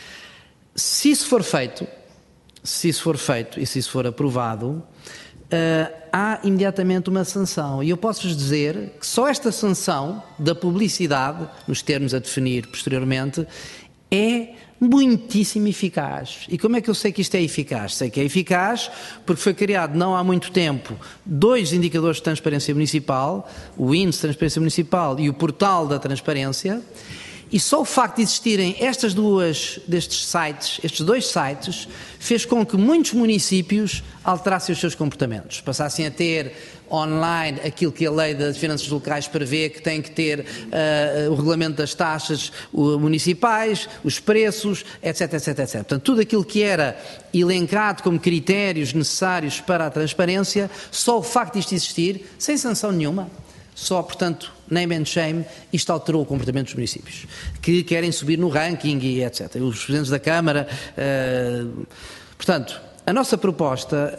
Se isso for feito, se isso for feito e se isso for aprovado, Uh, há imediatamente uma sanção. E eu posso-vos dizer que só esta sanção da publicidade, nos termos a definir posteriormente, é muitíssimo eficaz. E como é que eu sei que isto é eficaz? Sei que é eficaz porque foi criado não há muito tempo dois indicadores de transparência municipal, o índice de transparência municipal e o portal da transparência, E só o facto de existirem estas duas, destes sites, estes dois sites, fez com que muitos municípios alterassem os seus comportamentos, passassem a ter online aquilo que a lei das finanças locais prevê, que tem que ter uh, o regulamento das taxas uh, municipais, os preços, etc, etc, etc. Portanto, tudo aquilo que era elencado como critérios necessários para a transparência, só o facto disto existir, sem sanção nenhuma, só, portanto, name and shame, isto alterou o comportamento dos municípios, que querem subir no ranking e etcétera. Os presidentes da Câmara, uh, portanto, a nossa proposta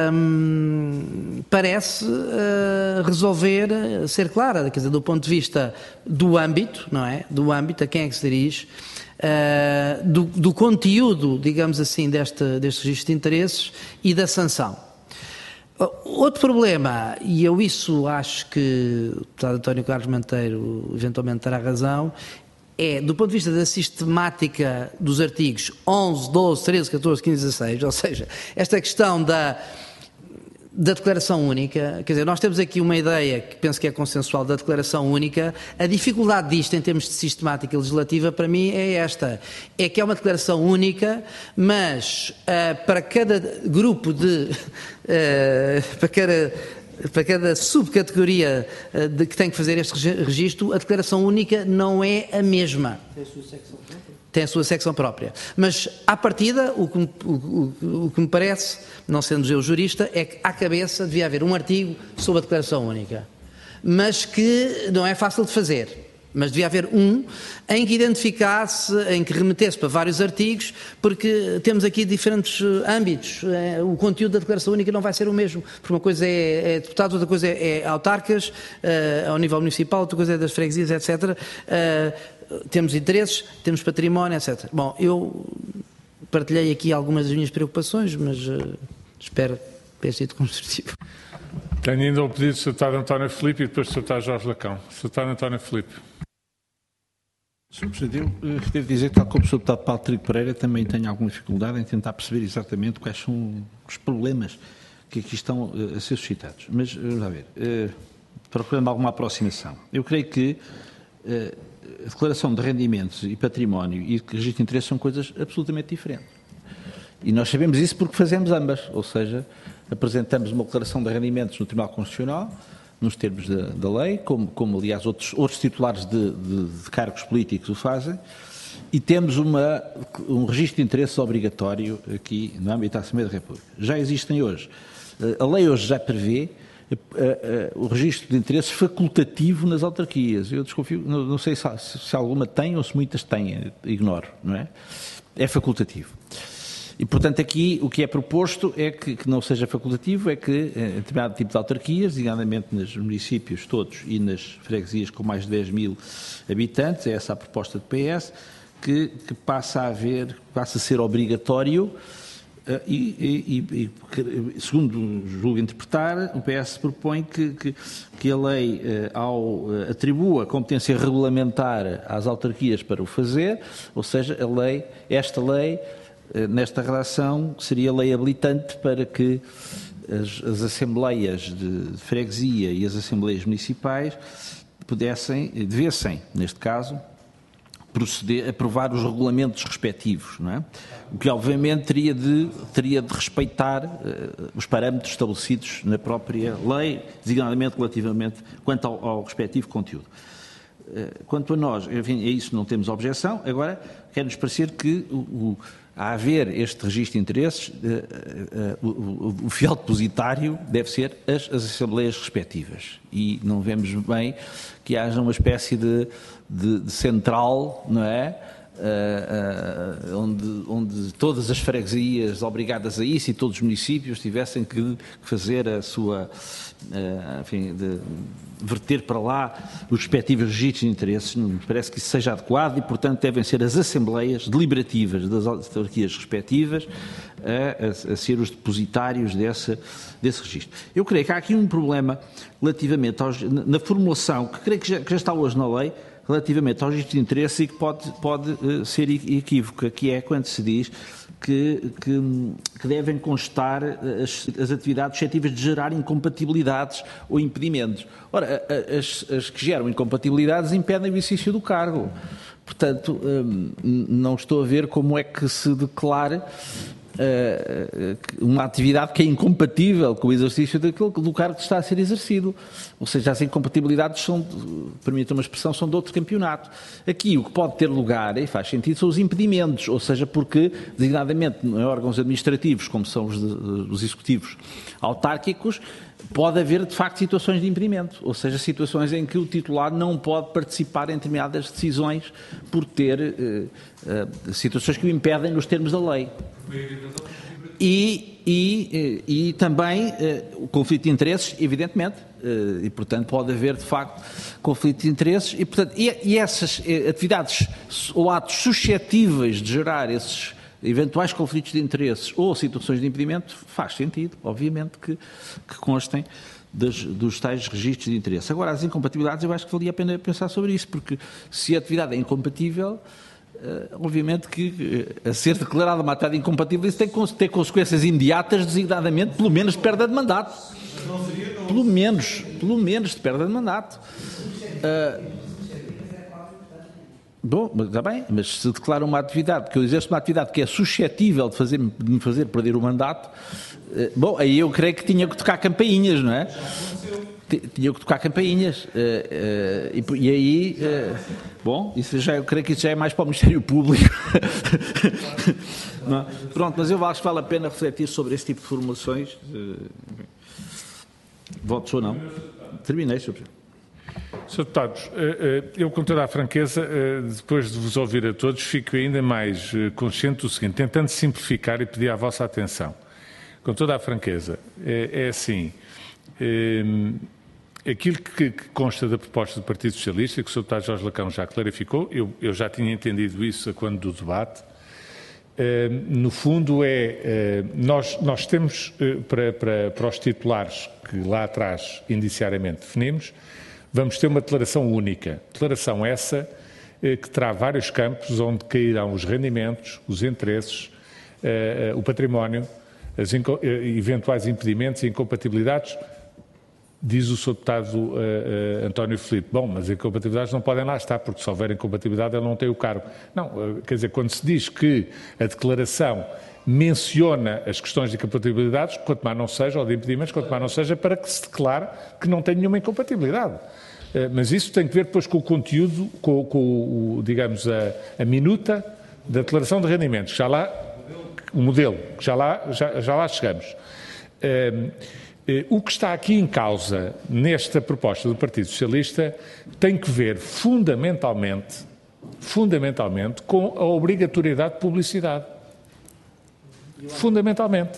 hum, parece uh, resolver, ser clara, quer dizer, do ponto de vista do âmbito, não é? Do âmbito, a quem é que se dirige, uh, do, do conteúdo, digamos assim, deste, deste registro de interesses e da sanção. Outro problema, e eu isso acho que o deputado António Carlos Monteiro eventualmente terá razão, é, do ponto de vista da sistemática dos artigos onze, doze, treze, catorze, quinze, dezasseis, ou seja, esta questão da, da declaração única, quer dizer, nós temos aqui uma ideia que penso que é consensual da declaração única. A dificuldade disto em termos de sistemática legislativa para mim é esta, é que é uma declaração única, mas uh, para cada grupo de, uh, para cada para cada subcategoria uh, de que tem que fazer este registro, a declaração única não é a mesma. Tem a sua secção própria. Tem a sua secção própria. Mas, à partida, o que, me, o, o, o que me parece, não sendo eu jurista, é que à cabeça devia haver um artigo sobre a declaração única. Mas que não é fácil de fazer. Mas devia haver um em que identificasse, em que remetesse para vários artigos, porque temos aqui diferentes âmbitos. O conteúdo da declaração única não vai ser o mesmo, porque uma coisa é, é deputados, outra coisa é, é autarcas, uh, ao nível municipal, outra coisa é das freguesias, etcétera. Uh, temos interesses, temos património, etcétera. Bom, eu partilhei aqui algumas das minhas preocupações, mas uh, espero ter sido construtivo. Tenho ainda o pedido do senhor Deputado António Filipe e depois do senhor Deputado Jorge Lacão. senhor Deputado António Filipe. senhor Presidente, eu devo dizer que, tal como o senhor Deputado Paulo Trigo Pereira, também tenho alguma dificuldade em tentar perceber exatamente quais são os problemas que aqui estão uh, a ser suscitados. Mas, vamos lá ver, uh, procurando alguma aproximação. Eu creio que uh, a declaração de rendimentos e património e registro de interesse são coisas absolutamente diferentes. E nós sabemos isso porque fazemos ambas, ou seja, apresentamos uma declaração de rendimentos no Tribunal Constitucional, nos termos da, da lei, como, como aliás outros, outros titulares de, de, de cargos políticos o fazem, e temos uma, um registro de interesses obrigatório aqui no âmbito da Assembleia da República. Já existem hoje. A lei hoje já prevê a, a, o registro de interesses facultativo nas autarquias. Eu desconfio, não, não sei se, se alguma tem ou se muitas têm, ignoro, não é? É facultativo. E, portanto, aqui o que é proposto é que, que não seja facultativo, é que em determinado tipo de autarquias, designadamente nos municípios todos e nas freguesias com mais de dez mil habitantes, é essa a proposta do P S, que, que passa a haver, passa a ser obrigatório uh, e, e, e, segundo julgo interpretar, o P S propõe que, que, que a lei, uh, ao uh, atribua competência regulamentar às autarquias para o fazer, ou seja, a lei, esta lei, nesta relação, seria lei habilitante para que as, as assembleias de freguesia e as assembleias municipais pudessem, devessem, neste caso, proceder a aprovar os regulamentos respectivos, não é? O que obviamente teria de, teria de respeitar uh, os parâmetros estabelecidos na própria lei, designadamente relativamente quanto ao, ao respectivo conteúdo. Uh, quanto a nós, enfim, a isso não temos objeção. Agora, quer-nos parecer que o, o a haver este registro de interesses, uh, uh, uh, o, o fiel depositário deve ser as, as assembleias respectivas. E não vemos bem que haja uma espécie de, de, de central, não é? Uh, uh, onde, onde todas as freguesias obrigadas a isso e todos os municípios tivessem que fazer a sua, uh, enfim, de, verter para lá os respectivos registros de interesses. Não me parece que isso seja adequado e, portanto, devem ser as assembleias deliberativas das autarquias respectivas a, a, a ser os depositários desse, desse registro. Eu creio que há aqui um problema relativamente aos, na formulação, que creio que já, que já está hoje na lei, relativamente ao registro de interesse e que pode, pode uh, ser equívoca, que é quando se diz que, que, que devem constar as, as atividades suscetíveis de gerar incompatibilidades ou impedimentos. Ora, as, as que geram incompatibilidades impedem o exercício do cargo. Portanto, não estou a ver como é que se declara uma atividade que é incompatível com o exercício daquilo, do cargo que está a ser exercido. Ou seja, as incompatibilidades são, permita uma expressão, são de outro campeonato. Aqui o que pode ter lugar, e faz sentido, são os impedimentos, ou seja, porque, designadamente em órgãos administrativos, como são os, de, os executivos autárquicos, pode haver, de facto, situações de impedimento, ou seja, situações em que o titular não pode participar em determinadas decisões por ter uh, uh, situações que o impedem nos termos da lei. E, e, e também uh, o conflito de interesses, evidentemente, uh, e, portanto, pode haver, de facto, conflito de interesses, e, portanto, e, e essas uh, atividades ou atos suscetíveis de gerar esses eventuais conflitos de interesses ou situações de impedimento, faz sentido, obviamente, que, que constem das, dos tais registros de interesse. Agora, as incompatibilidades, eu acho que valia a pena pensar sobre isso, porque se a atividade é incompatível, uh, obviamente que uh, a ser declarada uma atividade incompatível, isso tem que ter consequências imediatas, designadamente, pelo menos de perda de mandato. Pelo menos, pelo menos de perda de mandato. Uh, Bom, está bem, mas se declara uma atividade, que eu exerço uma atividade que é suscetível de, fazer, de me fazer perder o mandato, bom, aí eu creio que tinha que tocar campainhas, não é? Tinha que tocar campainhas. E, e aí, bom, isso já, eu creio que isso já é mais para o Ministério Público. Não, pronto, mas eu acho que vale a pena refletir sobre esse tipo de formulações. Votos ou não. Terminei, senhor Presidente. senhor Deputados, eu com toda a franqueza, depois de vos ouvir a todos, fico ainda mais consciente do seguinte, tentando simplificar e pedir a vossa atenção. Com toda a franqueza, é, é assim, é, aquilo que, que consta da proposta do Partido Socialista, que o senhor Deputado Jorge Lacão já clarificou, eu, eu já tinha entendido isso a quando do debate, é, no fundo é, é nós, nós temos para, para, para os titulares que lá atrás indiciariamente definimos, vamos ter uma declaração única. Declaração essa eh, que terá vários campos onde cairão os rendimentos, os interesses, eh, o património, as eh, eventuais impedimentos e incompatibilidades. Diz o senhor Deputado eh, eh, António Filipe, bom, mas as incompatibilidades não podem lá estar, porque se houver incompatibilidade ele não tem o cargo. Não, eh, quer dizer, quando se diz que a declaração menciona as questões de incompatibilidades, quanto mais não seja, ou de impedimentos, quanto mais não seja, para que se declare que não tem nenhuma incompatibilidade. Mas isso tem que ver depois com o conteúdo, com, com o, digamos, a, a minuta da declaração de rendimentos, já lá, o modelo, que já lá, já, já lá chegamos. O que está aqui em causa nesta proposta do Partido Socialista tem que ver fundamentalmente, fundamentalmente com a obrigatoriedade de publicidade. Fundamentalmente.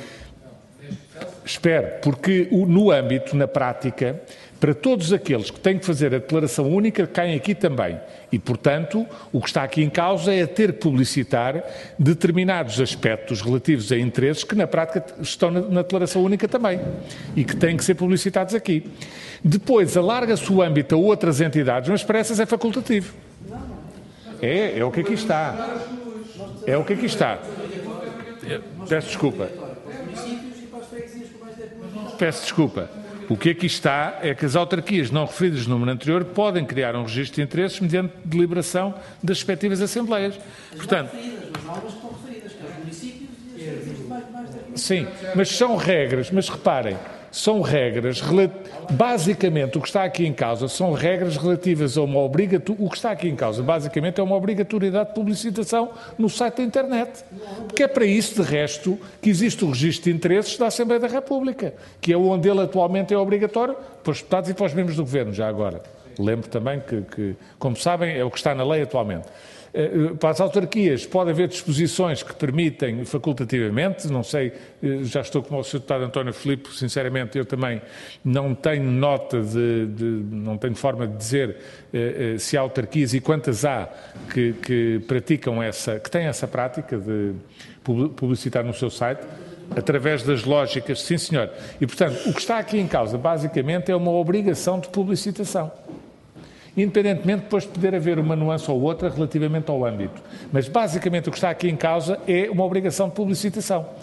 Espero, porque no âmbito, na prática, para todos aqueles que têm que fazer a declaração única, caem aqui também. E, portanto, o que está aqui em causa é ter que publicitar determinados aspectos relativos a interesses que, na prática, estão na, na declaração única também. E que têm que ser publicitados aqui. Depois, alarga-se o âmbito a outras entidades, mas para essas é facultativo. É, é o que aqui está. É o que aqui está. Peço desculpa. Peço desculpa. O que aqui está é que as autarquias não referidas no número anterior podem criar um registro de interesses mediante deliberação das respectivas assembleias. Portanto, sim, mas são regras, mas reparem, são regras, basicamente o que está aqui em causa são regras relativas a uma obrigatoriedade, o que está aqui em causa basicamente é uma obrigatoriedade de publicitação no site da internet, porque é para isso, de resto, que existe o registro de interesses da Assembleia da República, que é onde ele atualmente é obrigatório para os deputados e para os membros do Governo, já agora. Lembro também que, que, como sabem, é o que está na lei atualmente. Para as autarquias pode haver disposições que permitem facultativamente, não sei, já estou como o senhor Deputado António Filipe, sinceramente eu também não tenho nota de, de não tenho forma de dizer eh, se há autarquias e quantas há que, que praticam essa, que têm essa prática de publicitar no seu site, através das lógicas, sim senhor. E portanto, o que está aqui em causa basicamente é uma obrigação de publicitação. Independentemente depois de poder haver uma nuance ou outra relativamente ao âmbito. Mas basicamente o que está aqui em causa é uma obrigação de publicitação.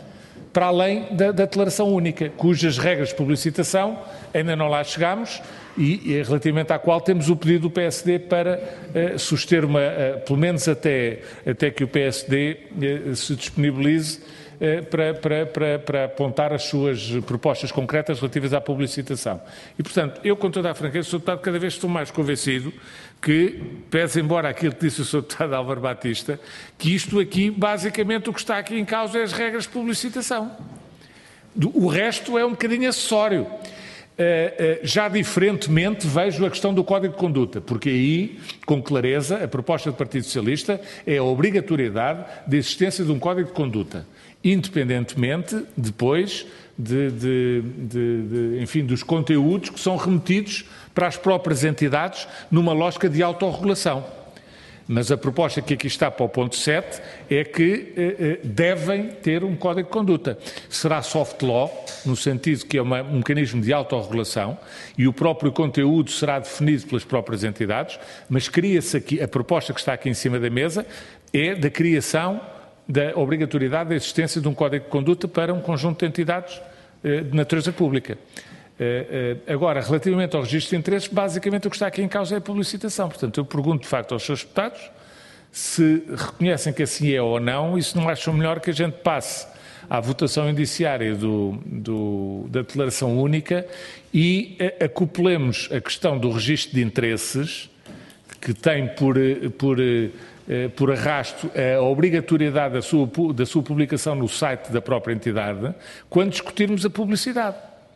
para além da, da declaração única, cujas regras de publicitação ainda não lá chegámos e, e relativamente à qual temos o pedido do P S D para uh, suster uma, uh, pelo menos até, até que o P S D uh, se disponibilize uh, para, para, para, para apontar as suas propostas concretas relativas à publicitação. E, portanto, eu, com toda a franqueza, Senhor Deputado, cada vez estou mais convencido que, pese embora aquilo que disse o senhor Deputado Álvaro Batista, que isto aqui, basicamente, o que está aqui em causa é as regras de publicitação. O resto é um bocadinho acessório. Uh, uh, já diferentemente vejo a questão do Código de Conduta, porque aí, com clareza, a proposta do Partido Socialista é a obrigatoriedade da existência de um Código de Conduta, independentemente, depois, de, de, de, de, enfim, dos conteúdos que são remetidos para as próprias entidades numa lógica de autorregulação. Mas a proposta que aqui está para o ponto sete é que eh, eh, devem ter um código de conduta. Será soft law, no sentido que é uma, um mecanismo de autorregulação e o próprio conteúdo será definido pelas próprias entidades, mas cria-se aqui, a proposta que está aqui em cima da mesa é da criação da obrigatoriedade da existência de um código de conduta para um conjunto de entidades eh, de natureza pública. Uh, uh, agora, relativamente ao registro de interesses, basicamente o que está aqui em causa é a publicitação. Portanto, eu pergunto de facto aos seus deputados se reconhecem que assim é ou não e se não acham melhor que a gente passe à votação indiciária do, do, da declaração única e uh, acoplemos a questão do registro de interesses, que tem por, por, uh, por arrasto a obrigatoriedade da sua, da sua publicação no site da própria entidade, quando discutirmos a publicidade.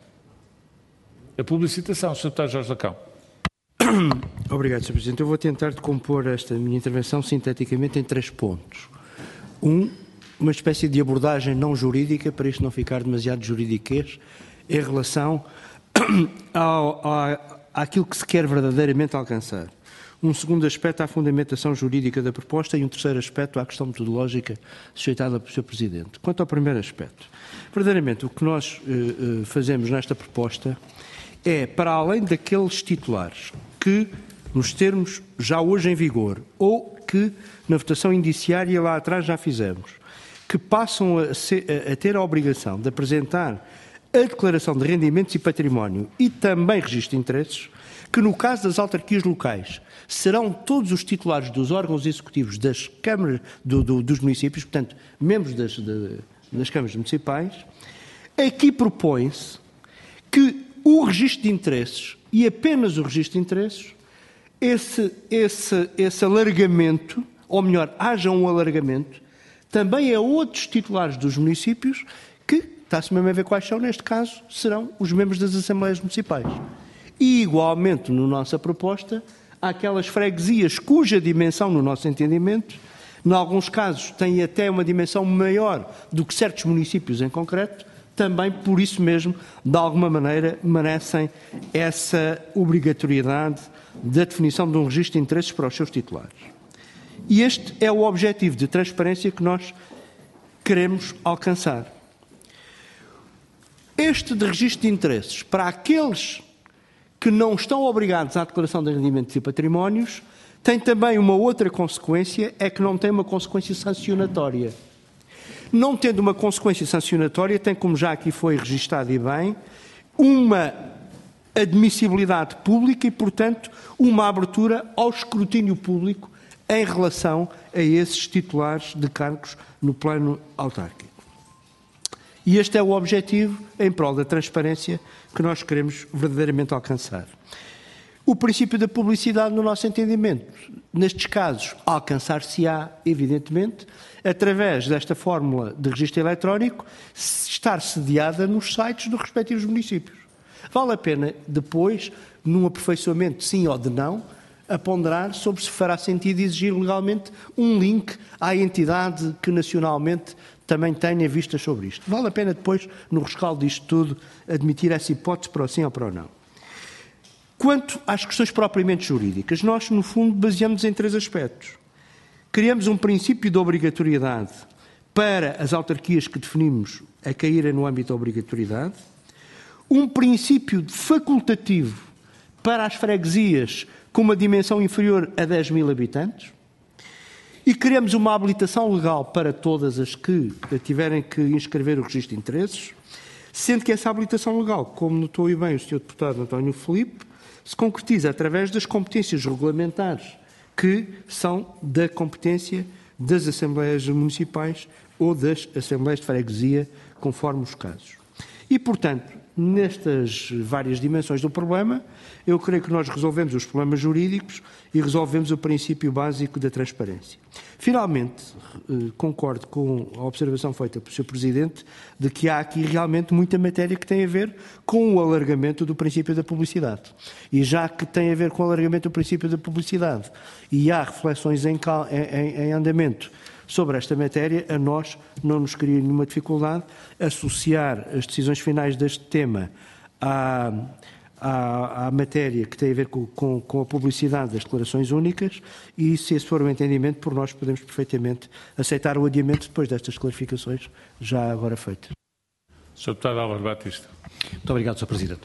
A publicitação, senhor Deputado Jorge Lacão. Obrigado, senhor Presidente. Eu vou tentar decompor esta minha intervenção sinteticamente em três pontos. Um, uma espécie de abordagem não jurídica, para isto não ficar demasiado juridiquês, em relação ao, ao, àquilo que se quer verdadeiramente alcançar. Um segundo aspecto à fundamentação jurídica da proposta e um terceiro aspecto à questão metodológica sujeitada pelo senhor Presidente. Quanto ao primeiro aspecto, verdadeiramente o que nós uh, fazemos nesta proposta é, para além daqueles titulares que, nos termos já hoje em vigor, ou que na votação indiciária lá atrás já fizemos, que passam a, ser, a ter a obrigação de apresentar a declaração de rendimentos e património e também registro de interesses, que no caso das autarquias locais serão todos os titulares dos órgãos executivos das câmaras do, do, dos municípios, portanto, membros das, de, das câmaras municipais, aqui propõe-se que o registro de interesses, e apenas o registro de interesses, esse, esse, esse alargamento, ou melhor, haja um alargamento, também a outros titulares dos municípios que, está-se mesmo a ver quais são, neste caso, serão os membros das Assembleias Municipais. E, igualmente, na nossa proposta, há aquelas freguesias cuja dimensão, no nosso entendimento, em alguns casos, tem até uma dimensão maior do que certos municípios em concreto, também, por isso mesmo, de alguma maneira, merecem essa obrigatoriedade da definição de um registro de interesses para os seus titulares. E este é o objetivo de transparência que nós queremos alcançar. Este de registro de interesses, para aqueles que não estão obrigados à declaração de rendimentos e patrimónios, tem também uma outra consequência, é que não tem uma consequência sancionatória. Não tendo uma consequência sancionatória, tem, como já aqui foi registado e bem, uma admissibilidade pública e, portanto, uma abertura ao escrutínio público em relação a esses titulares de cargos no plano autárquico. E este é o objetivo, em prol da transparência, que nós queremos verdadeiramente alcançar. O princípio da publicidade, no nosso entendimento, nestes casos, alcançar-se-á, evidentemente, através desta fórmula de registro eletrónico, estar sediada nos sites dos respectivos municípios. Vale a pena, depois, num aperfeiçoamento sim ou de não, a ponderar sobre se fará sentido exigir legalmente um link à entidade que nacionalmente também tenha vistas sobre isto. Vale a pena depois, no rescaldo disto tudo, admitir essa hipótese para o sim ou para o não. Quanto às questões propriamente jurídicas, nós, no fundo, baseamos em três aspectos. Criamos um princípio de obrigatoriedade para as autarquias que definimos a caírem no âmbito da obrigatoriedade, um princípio facultativo para as freguesias com uma dimensão inferior a dez mil habitantes E queremos uma habilitação legal para todas as que tiverem que inscrever o registro de interesses, sendo que essa habilitação legal, como notou bem o senhor Deputado António Filipe, se concretiza através das competências regulamentares que são da competência das Assembleias Municipais ou das Assembleias de Freguesia, conforme os casos. E, portanto, nestas várias dimensões do problema, eu creio que nós resolvemos os problemas jurídicos e resolvemos o princípio básico da transparência. Finalmente, concordo com a observação feita pelo senhor Presidente de que há aqui realmente muita matéria que tem a ver com o alargamento do princípio da publicidade. E já que tem a ver com o alargamento do princípio da publicidade e há reflexões em, em, em andamento sobre esta matéria, a nós não nos cria nenhuma dificuldade associar as decisões finais deste tema à, à, à matéria que tem a ver com, com, com a publicidade das declarações únicas e, se esse for o entendimento, por nós podemos perfeitamente aceitar o adiamento depois destas clarificações já agora feitas. senhor Deputado Álvaro Batista. Muito obrigado, senhor Presidente.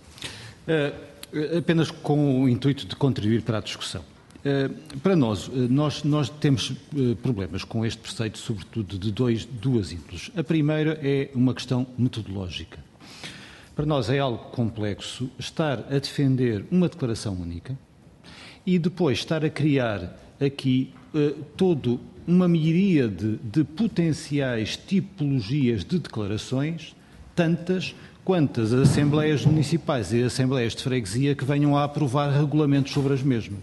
Uh, apenas com o intuito de contribuir para a discussão. Uh, para nós, uh, nós, nós temos uh, problemas com este preceito, sobretudo de dois, duas índoles. A primeira é uma questão metodológica. Para nós é algo complexo estar a defender uma declaração única e depois estar a criar aqui uh, todo uma miríade de potenciais tipologias de declarações, tantas quantas as Assembleias Municipais e as Assembleias de Freguesia que venham a aprovar regulamentos sobre as mesmas.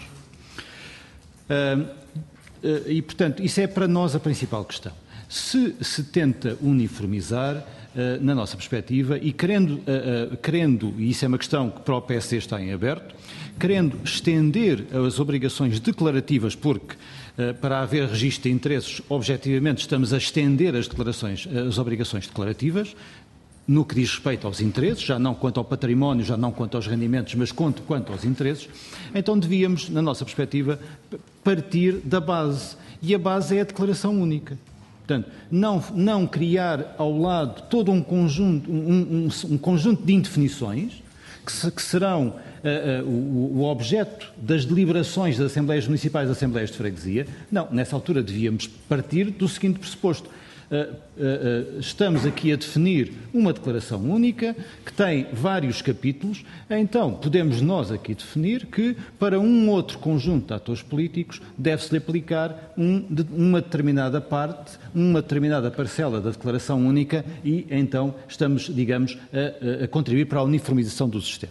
Uh, uh, e, portanto, isso é para nós a principal questão. Se se tenta uniformizar, uh, na nossa perspectiva, e querendo, uh, uh, querendo, e isso é uma questão que para o P S D está em aberto, querendo estender as obrigações declarativas, porque uh, para haver registro de interesses, objetivamente estamos a estender as declarações, as obrigações declarativas, no que diz respeito aos interesses, já não quanto ao património, já não quanto aos rendimentos, mas quanto, quanto aos interesses, então devíamos, na nossa perspectiva, partir da base. E a base é a declaração única. Portanto, não, não criar ao lado todo um conjunto, um, um, um conjunto de indefinições que, se, que serão uh, uh, o, o objeto das deliberações das Assembleias Municipais e das Assembleias de Freguesia. Não, nessa altura devíamos partir do seguinte pressuposto. Uh, uh, uh, estamos aqui a definir uma declaração única que tem vários capítulos, então podemos nós aqui definir que para um outro conjunto de atores políticos deve-se aplicar um, de, uma determinada parte, uma determinada parcela da declaração única e então estamos, digamos, a, a contribuir para a uniformização do sistema.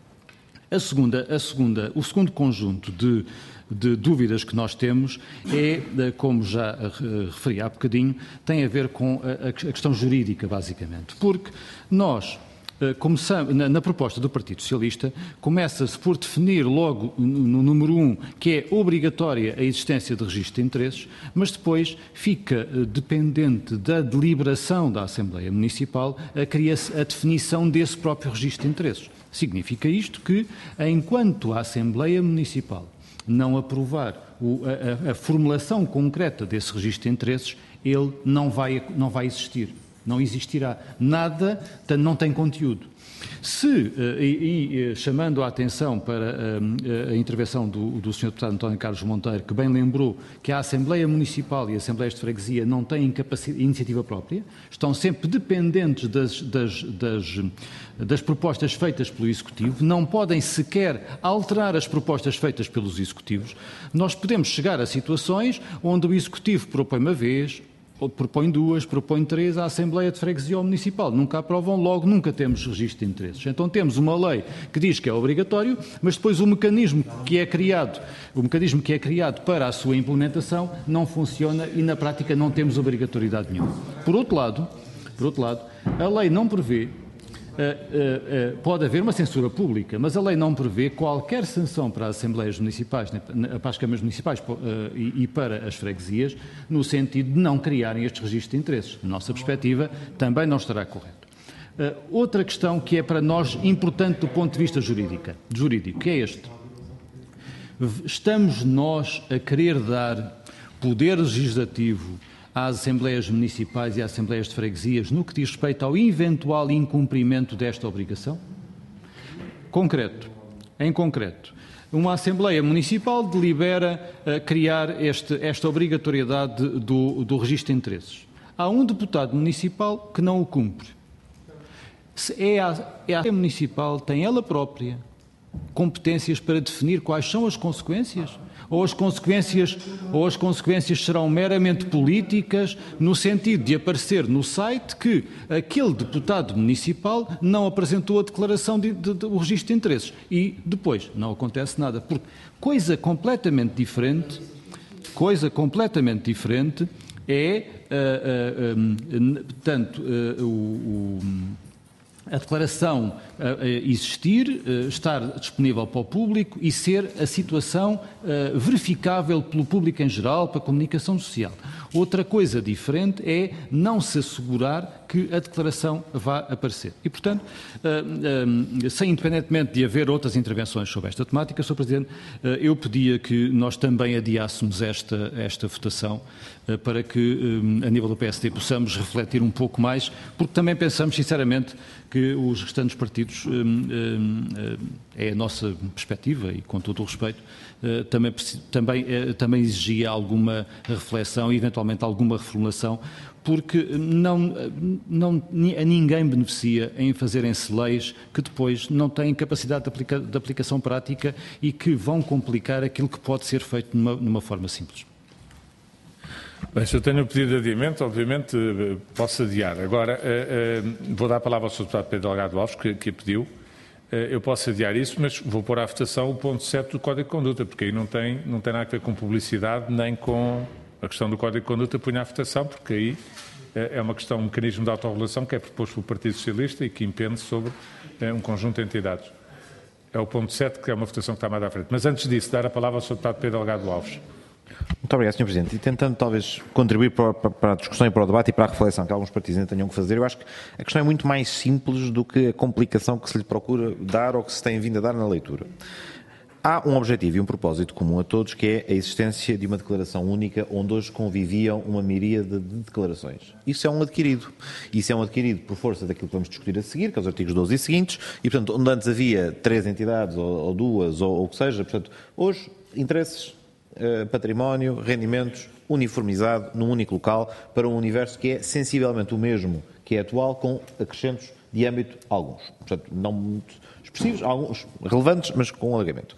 A segunda, a segunda, o segundo conjunto de de dúvidas que nós temos é, como já referi há bocadinho, tem a ver com a questão jurídica, basicamente. Porque nós, começamos, na, na proposta do Partido Socialista, começa-se por definir logo no número um que é obrigatória a existência de registro de interesses, mas depois fica dependente da deliberação da Assembleia Municipal a, cria-se a definição desse próprio registro de interesses. Significa isto que, enquanto a Assembleia Municipal não aprovar o, a, a formulação concreta desse registro de interesses, ele não vai, não vai existir, não existirá. Nada, não tem conteúdo. Se, e, e chamando a atenção para a, a intervenção do, do senhor Deputado António Carlos Monteiro, que bem lembrou que a Assembleia Municipal e as Assembleias de Freguesia não têm iniciativa própria, estão sempre dependentes das, das, das, das propostas feitas pelo Executivo, não podem sequer alterar as propostas feitas pelos Executivos, nós podemos chegar a situações onde o Executivo propõe uma vez, propõe duas, propõe três, a Assembleia de Freguesia ou Municipal. Nunca aprovam, logo nunca temos registro de interesses. Então temos uma lei que diz que é obrigatório, mas depois o mecanismo que é criado, o mecanismo que é criado para a sua implementação não funciona e na prática não temos obrigatoriedade nenhuma. Por outro lado, por outro lado, a lei não prevê, Uh, uh, uh, pode haver uma censura pública, mas a lei não prevê qualquer sanção para as Assembleias Municipais, para as câmaras municipais uh, e, e para as freguesias, no sentido de não criarem estes registros de interesses. Na nossa perspectiva, também não estará correto. Uh, outra questão que é para nós importante do ponto de vista jurídico, jurídico, que é este. Estamos nós a querer dar poder legislativo às Assembleias Municipais e às Assembleias de Freguesias no que diz respeito ao eventual incumprimento desta obrigação? Concreto, em concreto, uma Assembleia Municipal delibera uh, criar este, esta obrigatoriedade do, do registro de interesses. Há um deputado municipal que não o cumpre. Se é a, é a Assembleia Municipal, tem ela própria competências para definir quais são as consequências? Ou as consequências, ou as consequências serão meramente políticas, no sentido de aparecer no site que aquele deputado municipal não apresentou a declaração de, de, de, do registro de interesses e depois não acontece nada. Porque coisa completamente diferente, coisa completamente diferente é, uh, uh, um, tanto uh, o... o a declaração uh, existir, uh, estar disponível para o público e ser a situação uh, verificável pelo público em geral, para a comunicação social. Outra coisa diferente é não se assegurar que a declaração vá aparecer. E, portanto, uh, uh, sem independentemente de haver outras intervenções sobre esta temática, senhor Presidente, uh, eu pedia que nós também adiássemos esta, esta votação uh, para que, uh, a nível do P S D, possamos refletir um pouco mais, porque também pensamos, sinceramente, que os restantes partidos, hum, hum, é a nossa perspectiva e com todo o respeito, também, também, também exigia alguma reflexão e eventualmente alguma reformulação, porque não, não, a ninguém beneficia em fazerem-se leis que depois não têm capacidade de, aplica, de aplicação prática e que vão complicar aquilo que pode ser feito numa, numa forma simples. Bem, se eu tenho o pedido de adiamento, obviamente posso adiar. Agora, vou dar a palavra ao senhor deputado Pedro Delgado Alves, que, que a pediu. Eu posso adiar isso, mas vou pôr à votação o ponto sete do Código de Conduta, porque aí não tem, não tem nada a ver com publicidade, nem com a questão do Código de Conduta. Ponho à votação, porque aí é uma questão, um mecanismo de autorregulação que é proposto pelo Partido Socialista e que impende sobre um conjunto de entidades. É o ponto sete, que é uma votação que está mais à frente. Mas antes disso, dar a palavra ao senhor deputado Pedro Delgado Alves. Muito obrigado, senhor Presidente. E tentando talvez contribuir para, para a discussão e para o debate e para a reflexão que alguns partidos ainda tenham que fazer, eu acho que a questão é muito mais simples do que a complicação que se lhe procura dar ou que se tem vindo a dar na leitura. Há um objetivo e um propósito comum a todos, que é a existência de uma declaração única onde hoje conviviam uma miríade de declarações. Isso é um adquirido. Isso é um adquirido por força daquilo que vamos discutir a seguir, que é os artigos doze e seguintes, e portanto, onde antes havia três entidades, ou, ou duas, ou, ou o que seja, portanto, hoje, interesses, património, rendimentos, uniformizado num único local para um universo que é sensivelmente o mesmo que é atual, com acrescentos de âmbito alguns. Portanto, não muito expressivos, alguns relevantes, mas com alargamento.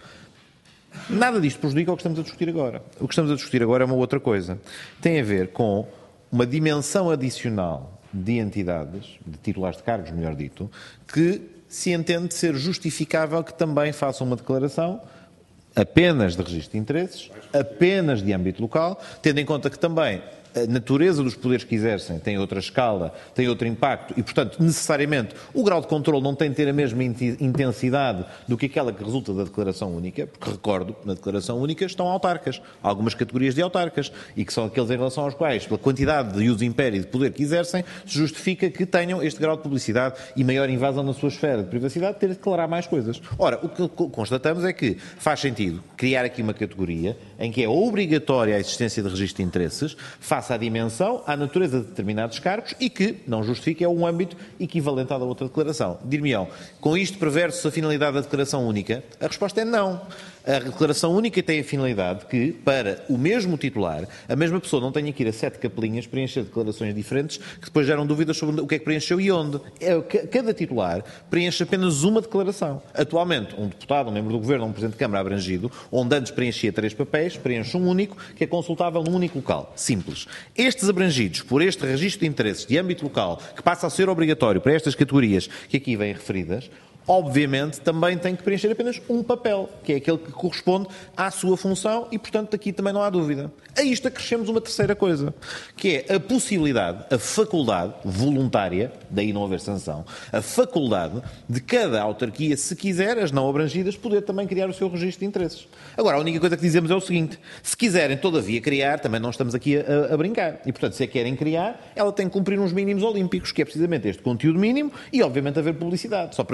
Nada disto prejudica o que estamos a discutir agora. O que estamos a discutir agora é uma outra coisa. Tem a ver com uma dimensão adicional de entidades, de titulares de cargos, melhor dito, que se entende ser justificável que também façam uma declaração apenas de registro de interesses, apenas de âmbito local, tendo em conta que também a natureza dos poderes que exercem tem outra escala, tem outro impacto e, portanto, necessariamente o grau de controle não tem de ter a mesma intensidade do que aquela que resulta da declaração única, porque, recordo, na declaração única estão autarcas, algumas categorias de autarcas, e que são aqueles em relação aos quais, pela quantidade de uso império e de poder que exercem, se justifica que tenham este grau de publicidade e maior invasão na sua esfera de privacidade, ter de declarar mais coisas. Ora, o que constatamos é que faz sentido criar aqui uma categoria em que é obrigatória a existência de registro de interesses, face à dimensão, à natureza de determinados cargos e que não justifica é um âmbito equivalente à da outra declaração. Dir-me-ão, com isto prevere-se a finalidade da declaração única? A resposta é não. A declaração única tem a finalidade que, para o mesmo titular, a mesma pessoa não tenha que ir a sete capelinhas preencher declarações diferentes que depois geram dúvidas sobre o que é que preencheu e onde. Cada titular preenche apenas uma declaração. Atualmente, um deputado, um membro do Governo, um Presidente de Câmara abrangido, onde antes preenchia três papéis, preenche um único, que é consultável num único local. Simples. Estes abrangidos por este registro de interesses de âmbito local, que passa a ser obrigatório para estas categorias que aqui vêm referidas, obviamente também tem que preencher apenas um papel, que é aquele que corresponde à sua função e, portanto, aqui também não há dúvida. A isto acrescemos uma terceira coisa, que é a possibilidade, a faculdade voluntária, daí não haver sanção, a faculdade de cada autarquia, se quiser, as não abrangidas, poder também criar o seu registro de interesses. Agora, a única coisa que dizemos é o seguinte, se quiserem, todavia, criar, também não estamos aqui a, a brincar. E, portanto, se a querem criar, ela tem que cumprir uns mínimos olímpicos, que é precisamente este conteúdo mínimo e, obviamente, haver publicidade. Só para dizer que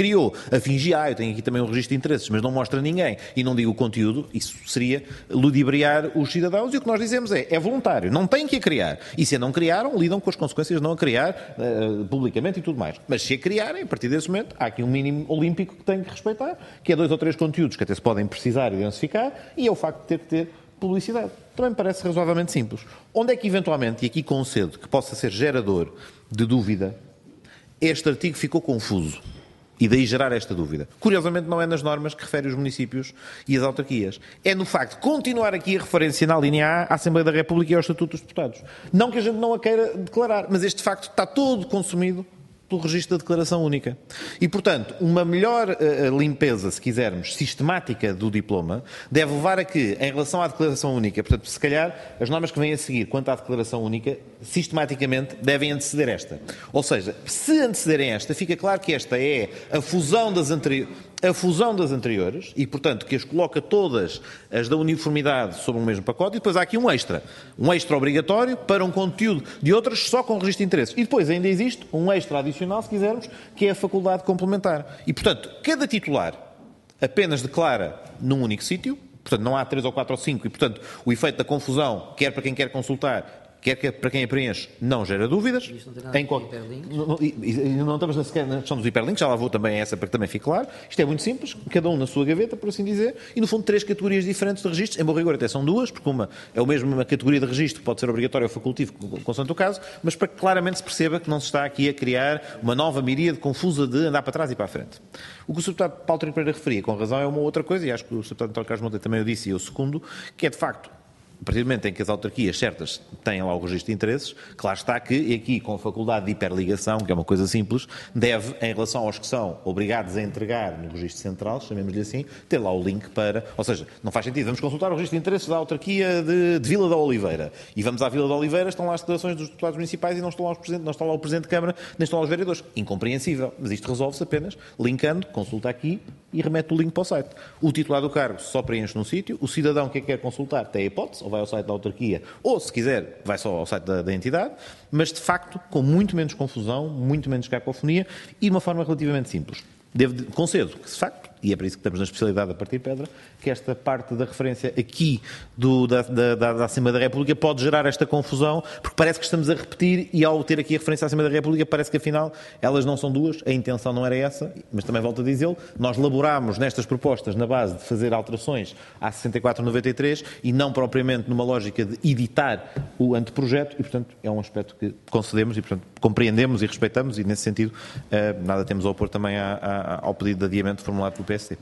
criou a fingir, ah, eu tenho aqui também um registro de interesses, mas não mostra ninguém e não diga o conteúdo, isso seria ludibriar os cidadãos, e o que nós dizemos é, é voluntário, não têm que a criar. E se a não criaram, lidam com as consequências de não a criar uh, publicamente e tudo mais. Mas se a criarem, a partir desse momento, há aqui um mínimo olímpico que tem que respeitar, que é dois ou três conteúdos que até se podem precisar e densificar, e é o facto de ter que ter publicidade. Também me parece razoavelmente simples. Onde é que, eventualmente, e aqui concedo que possa ser gerador de dúvida, este artigo ficou confuso e daí gerar esta dúvida? Curiosamente, não é nas normas que refere os municípios e as autarquias. É no facto de continuar aqui a referência na linha A à Assembleia da República e ao Estatuto dos Deputados. Não que a gente não a queira declarar, mas este facto está todo consumido pelo registro da declaração única. E, portanto, uma melhor uh, limpeza, se quisermos, sistemática do diploma, deve levar a que, em relação à declaração única, portanto, se calhar, as normas que vêm a seguir quanto à declaração única, sistematicamente devem anteceder esta. Ou seja, se antecederem esta, fica claro que esta é a fusão das anteriores, a fusão das anteriores e, portanto, que as coloca todas as da uniformidade sobre um mesmo pacote, e depois há aqui um extra. Um extra obrigatório para um conteúdo de outras só com registro de interesses. E depois ainda existe um extra adicional, se quisermos, que é a faculdade complementar. E, portanto, cada titular apenas declara num único sítio, portanto, não há três ou quatro ou cinco, e, portanto, o efeito da confusão, quer para quem quer consultar, quer que para quem a preenche, não gera dúvidas. Isto não tem nada em qual... hiperlinks. não, não, não, não estamos sequer na questão dos hiperlinks, já lá vou também a essa para que também fique claro. Isto é muito simples, cada um na sua gaveta, por assim dizer, e no fundo três categorias diferentes de registros, em bom rigor até são duas, porque uma é o mesmo uma categoria de registro, pode ser obrigatório ou facultivo, consoante o caso, mas para que claramente se perceba que não se está aqui a criar uma nova miríade confusa de andar para trás e para a frente. O que o Senhor Deputado Paulo Trigo Pereira referia, com razão, é uma outra coisa, e acho que o Senhor Deputado António Carlos Monteiro também o disse, e eu segundo, que é de facto, a partir do momento em que as autarquias certas têm lá o registro de interesses, claro está que, e aqui com a faculdade de hiperligação, que é uma coisa simples, deve, em relação aos que são obrigados a entregar no registro central, chamemos-lhe assim, ter lá o link para... Ou seja, não faz sentido, vamos consultar o registro de interesses da autarquia de, de Vila da Oliveira. E vamos à Vila da Oliveira, estão lá as declarações dos deputados municipais e não estão lá, os presidentes, não estão lá o Presidente de Câmara, nem estão lá os vereadores. Incompreensível. Mas isto resolve-se apenas linkando, consulta aqui e remete o link para o site. O titular do cargo só preenche num sítio, o cidadão que quer consultar tem a hipótese, ou vai ao site da autarquia, ou, se quiser, vai só ao site da, da entidade, mas, de facto, com muito menos confusão, muito menos cacofonia e de uma forma relativamente simples. Devo, concedo que, de facto, e é para isso que estamos na especialidade a partir de pedra, que esta parte da referência aqui do, da, da, da Assembleia da República pode gerar esta confusão, porque parece que estamos a repetir e ao ter aqui a referência à Assembleia da República parece que afinal elas não são duas, a intenção não era essa, mas também volto a dizê-lo, nós laborámos nestas propostas na base de fazer alterações à sessenta e quatro noventa e três e não propriamente numa lógica de editar o anteprojeto e, portanto, é um aspecto que concedemos e, portanto, compreendemos e respeitamos e, nesse sentido, nada temos a opor também ao pedido de adiamento formulado pelo P S D.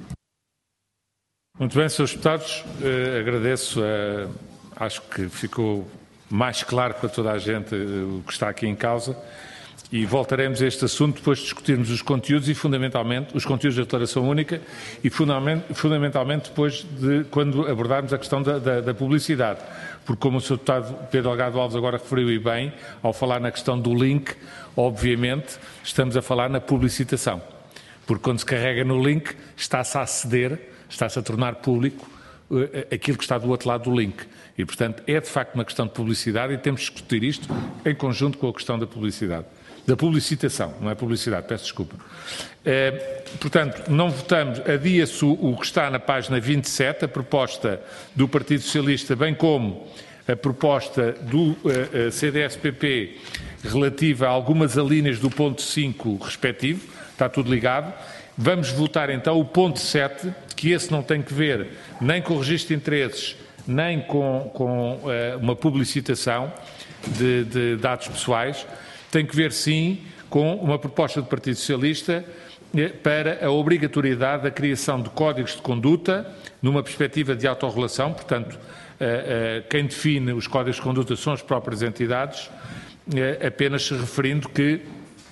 Muito bem, senhores Deputados, eh, agradeço, eh, acho que ficou mais claro para toda a gente eh, o que está aqui em causa e voltaremos a este assunto depois de discutirmos os conteúdos e fundamentalmente, os conteúdos da declaração única e fundamentalmente, fundamentalmente depois de quando abordarmos a questão da, da, da publicidade, porque como o senhor Deputado Pedro Delgado Alves agora referiu e bem, ao falar na questão do link, obviamente estamos a falar na publicitação. Porque quando se carrega no link, está-se a aceder, está-se a tornar público uh, aquilo que está do outro lado do link. E, portanto, é de facto uma questão de publicidade e temos de discutir isto em conjunto com a questão da publicidade. Da publicitação, não é publicidade, peço desculpa. Uh, portanto, não votamos, adia-se o, o que está na página vinte e sete, a proposta do Partido Socialista, bem como a proposta do uh, uh, C D S P P relativa a algumas alíneas do ponto cinco respectivo. Está tudo ligado. Vamos votar então o ponto sete, que esse não tem que ver nem com o registro de interesses, nem com, com uh, uma publicitação de, de dados pessoais. Tem que ver sim com uma proposta do Partido Socialista eh, para a obrigatoriedade da criação de códigos de conduta numa perspectiva de autorregulação. Portanto, uh, uh, quem define os códigos de conduta são as próprias entidades, uh, apenas se referindo que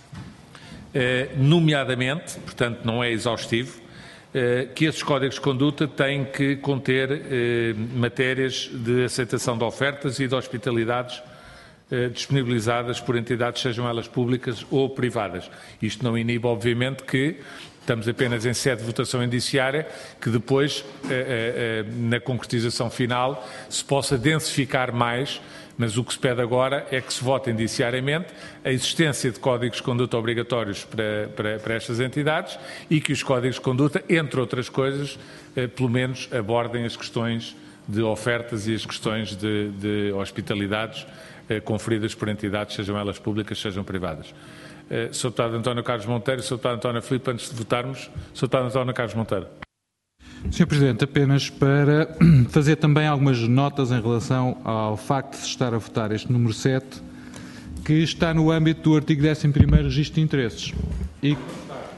nomeadamente, portanto não é exaustivo, que esses códigos de conduta têm que conter matérias de aceitação de ofertas e de hospitalidades disponibilizadas por entidades, sejam elas públicas ou privadas. Isto não inibe, obviamente, que estamos apenas em sede de votação indiciária, que depois, na concretização final, se possa densificar mais Mas o que se pede agora é que se vote indiciariamente a existência de códigos de conduta obrigatórios para, para, para estas entidades e que os códigos de conduta, entre outras coisas, eh, pelo menos abordem as questões de ofertas e as questões de, de hospitalidades eh, conferidas por entidades, sejam elas públicas, sejam privadas. Eh, senhor Deputado António Carlos Monteiro, senhor Deputado António Filipe, antes de votarmos, senhor Deputado António Carlos Monteiro. senhor Presidente, apenas para fazer também algumas notas em relação ao facto de se estar a votar este número sete, que está no âmbito do artigo décimo primeiro Registro de Interesses. E, uh,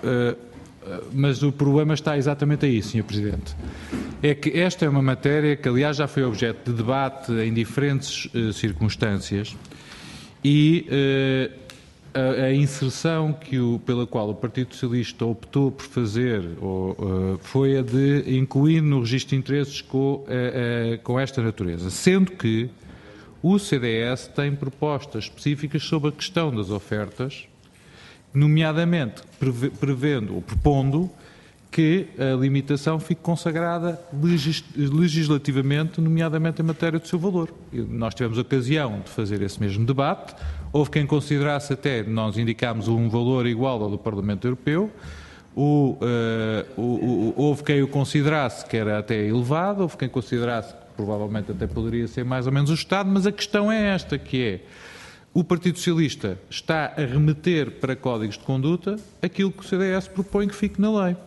mas o problema está exatamente aí, senhor Presidente. É que esta é uma matéria que, aliás, já foi objeto de debate em diferentes uh, circunstâncias e uh, a, a inserção que o, pela qual o Partido Socialista optou por fazer ou, uh, foi a de incluir no registro de interesses com, uh, uh, com esta natureza, sendo que o C D S tem propostas específicas sobre a questão das ofertas, nomeadamente preve, prevendo ou propondo que a limitação fique consagrada legis, legislativamente, nomeadamente em matéria do seu valor. E nós tivemos a ocasião de fazer esse mesmo debate. Houve quem considerasse até, nós indicámos um valor igual ao do Parlamento Europeu, o, uh, o, o, houve quem o considerasse que era até elevado, houve quem considerasse que provavelmente até poderia ser mais ou menos ajustado, mas a questão é esta, que é, o Partido Socialista está a remeter para códigos de conduta aquilo que o C D S propõe que fique na lei.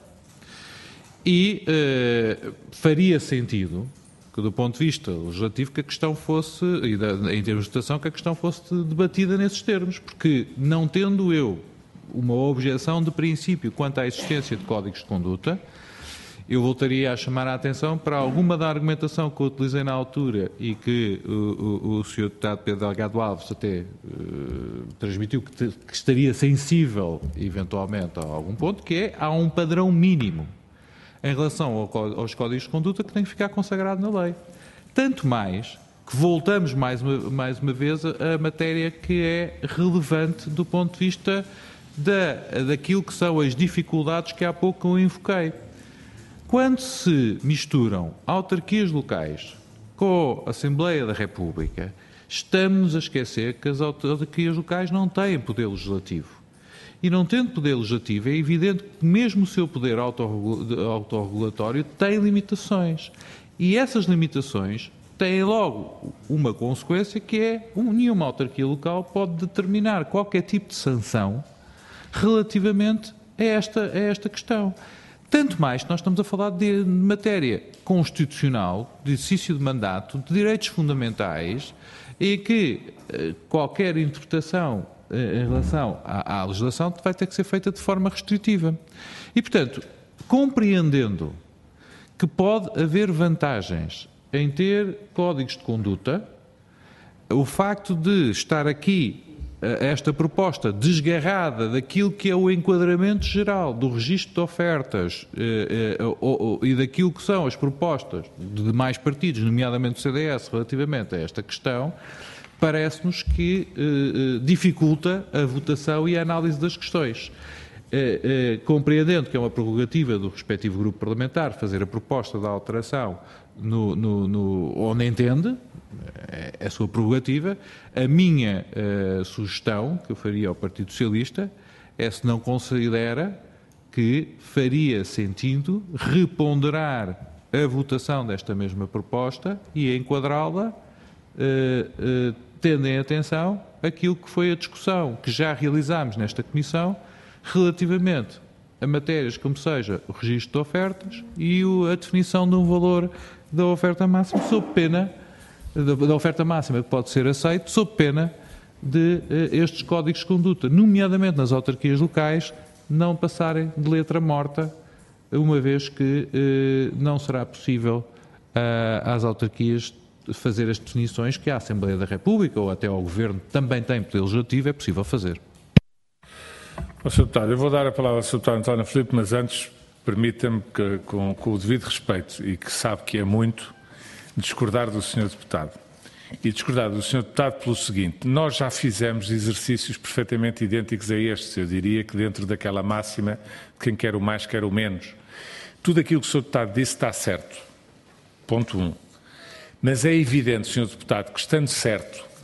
E uh, faria sentido que, do ponto de vista legislativo, que a questão fosse, e da, em termos de votação, que a questão fosse debatida nesses termos, porque não tendo eu uma objeção de princípio quanto à existência de códigos de conduta, eu voltaria a chamar a atenção para alguma da argumentação que eu utilizei na altura e que o, o, o senhor Deputado Pedro Delgado Alves até uh, transmitiu que, te, que estaria sensível, eventualmente, a algum ponto, que é, há um padrão mínimo em relação ao, aos códigos de conduta que tem que ficar consagrado na lei. Tanto mais que voltamos mais uma, mais uma vez a, a matéria que é relevante do ponto de vista da, daquilo que são as dificuldades que há pouco eu invoquei. Quando se misturam autarquias locais com a Assembleia da República, estamos a esquecer que as autarquias locais não têm poder legislativo. E não tendo poder legislativo, é evidente que mesmo o seu poder autorregulatório tem limitações. E essas limitações têm logo uma consequência que é nenhuma autarquia local pode determinar qualquer tipo de sanção relativamente a esta, a esta questão. Tanto mais que nós estamos a falar de matéria constitucional, de exercício de mandato, de direitos fundamentais, e que qualquer interpretação em relação à, à legislação vai ter que ser feita de forma restritiva. E, portanto, compreendendo que pode haver vantagens em ter códigos de conduta, o facto de estar aqui esta proposta desgarrada daquilo que é o enquadramento geral do registro de ofertas eh, eh, ou, ou, e daquilo que são as propostas de demais partidos, nomeadamente o C D S, relativamente a esta questão, parece-nos que eh, dificulta a votação e a análise das questões. Eh, eh, compreendendo que é uma prerrogativa do respectivo grupo parlamentar fazer a proposta da alteração no, no, no, onde entende, é a sua prerrogativa, a minha eh, sugestão, que eu faria ao Partido Socialista, é se não considera que faria sentido reponderar a votação desta mesma proposta e enquadrá-la Uh, uh, tendo em atenção aquilo que foi a discussão que já realizámos nesta Comissão relativamente a matérias como seja o registro de ofertas e o, a definição de um valor da oferta máxima, sob pena, da, da oferta máxima que pode ser aceito, sob pena de uh, estes códigos de conduta, nomeadamente nas autarquias locais, não passarem de letra morta, uma vez que uh, não será possível uh, às autarquias fazer as definições que a Assembleia da República ou até ao Governo também tem poder legislativo, é possível fazer. senhor Deputado, eu vou dar a palavra ao senhor Deputado António Filipe, mas antes permita-me que, com, com o devido respeito, e que sabe que é muito, discordar do senhor Deputado. E discordar do senhor Deputado pelo seguinte: nós já fizemos exercícios perfeitamente idênticos a estes, eu diria que dentro daquela máxima de quem quer o mais quer o menos. Tudo aquilo que o senhor Deputado disse está certo. Ponto um. Mas é evidente, senhor Deputado, que estando certo,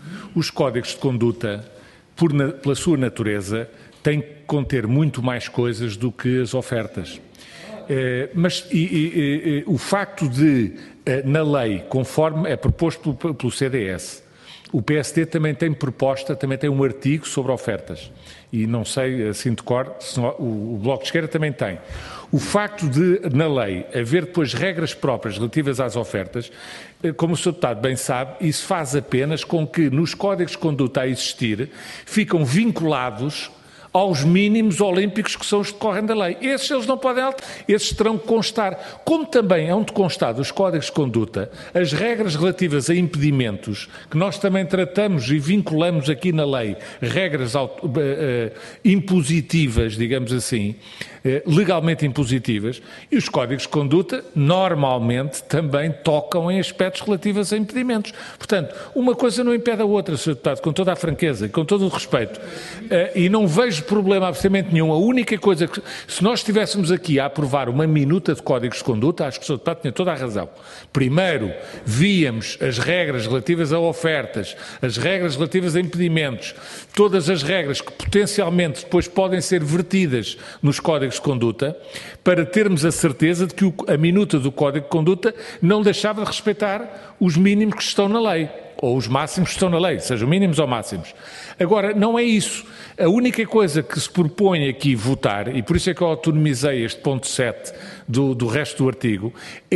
Os códigos de conduta, por na, pela sua natureza, têm que conter muito mais coisas do que as ofertas. Eh, mas e, e, e, o facto de, eh, na lei, conforme é proposto pelo, pelo C D S, o P S D também tem proposta, também tem um artigo sobre ofertas. E não sei, assim de cor, se não, o, o Bloco de Esquerda também tem. O facto de, na lei, haver depois regras próprias relativas às ofertas, como o senhor Deputado bem sabe, isso faz apenas com que, nos códigos de conduta a existir, ficam vinculados aos mínimos olímpicos que são os que decorrem da lei. Esses eles não podem alterar, esses terão que constar. Como também hão de constar dos códigos de conduta as regras relativas a impedimentos, que nós também tratamos e vinculamos aqui na lei, regras auto, uh, uh, impositivas, digamos assim, uh, legalmente impositivas, e os códigos de conduta normalmente também tocam em aspectos relativos a impedimentos. Portanto, uma coisa não impede a outra, senhor Deputado, com toda a franqueza e com todo o respeito, uh, e não vejo problema absolutamente nenhum. A única coisa que, se nós estivéssemos aqui a aprovar uma minuta de códigos de conduta, acho que o senhor Deputado tinha toda a razão. Primeiro, víamos as regras relativas a ofertas, as regras relativas a impedimentos, todas as regras que potencialmente depois podem ser vertidas nos códigos de conduta, para termos a certeza de que a minuta do código de conduta não deixava de respeitar os mínimos que estão na lei, ou os máximos que estão na lei, sejam mínimos ou máximos. Agora, não é isso. A única coisa que se propõe aqui votar, e por isso é que eu autonomizei este ponto sete do, do resto do artigo,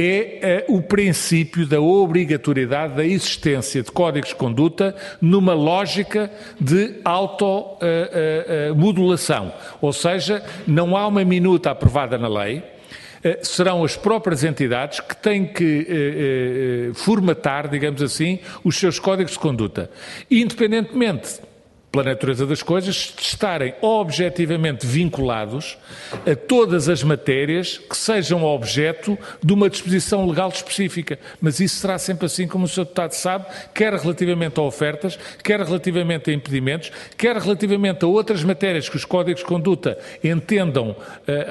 é uh, o princípio da obrigatoriedade da existência de códigos de conduta numa lógica de automodulação. Uh, uh, uh, Ou seja, não há uma minuta aprovada na lei, Uh, serão as próprias entidades que têm que uh, uh, formatar, digamos assim, os seus códigos de conduta. E, independentemente, pela natureza das coisas, de estarem objetivamente vinculados a todas as matérias que sejam objeto de uma disposição legal específica. Mas isso será sempre assim, como o senhor Deputado sabe, quer relativamente a ofertas, quer relativamente a impedimentos, quer relativamente a outras matérias que os códigos de conduta entendam uh,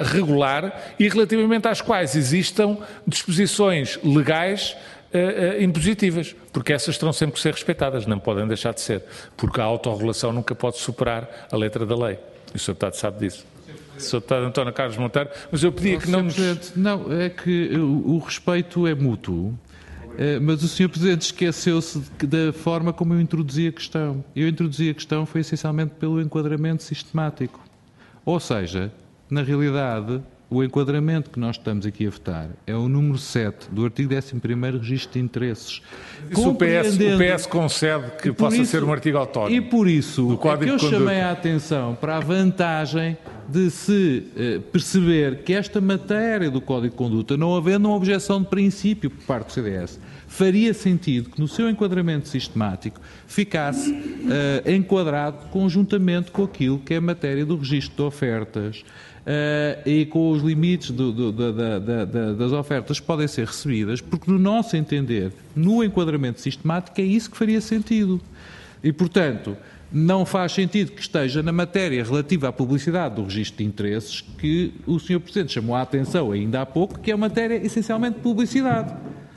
regular e relativamente às quais existam disposições legais Uh, uh, impositivas, porque essas terão sempre que ser respeitadas, não podem deixar de ser, porque a autorregulação nunca pode superar a letra da lei. E o senhor Deputado sabe disso. O senhor Deputado António Carlos Monteiro, mas eu pedia que não nos... Não, é que o, o respeito é mútuo, é, mas o senhor Presidente esqueceu-se da forma como eu introduzi a questão. Eu introduzi a questão foi essencialmente pelo enquadramento sistemático. Ou seja, na realidade, o enquadramento que nós estamos aqui a votar é o número sete do artigo décimo primeiro Registro de Interesses. Isso o P S, o P S concede que possa isso, ser um artigo autónomo. E por isso é que eu chamei a atenção para a vantagem de se eh, perceber que esta matéria do Código de Conduta, não havendo uma objeção de princípio por parte do C D S, faria sentido que no seu enquadramento sistemático ficasse eh, enquadrado conjuntamente com aquilo que é a matéria do registro de ofertas, Uh, e com os limites do, do, da, da, da, das ofertas que podem ser recebidas, porque no nosso entender, no enquadramento sistemático, é isso que faria sentido. E, portanto, não faz sentido que esteja na matéria relativa à publicidade do registro de interesses que o senhor Presidente chamou a atenção ainda há pouco, que é uma matéria essencialmente de publicidade.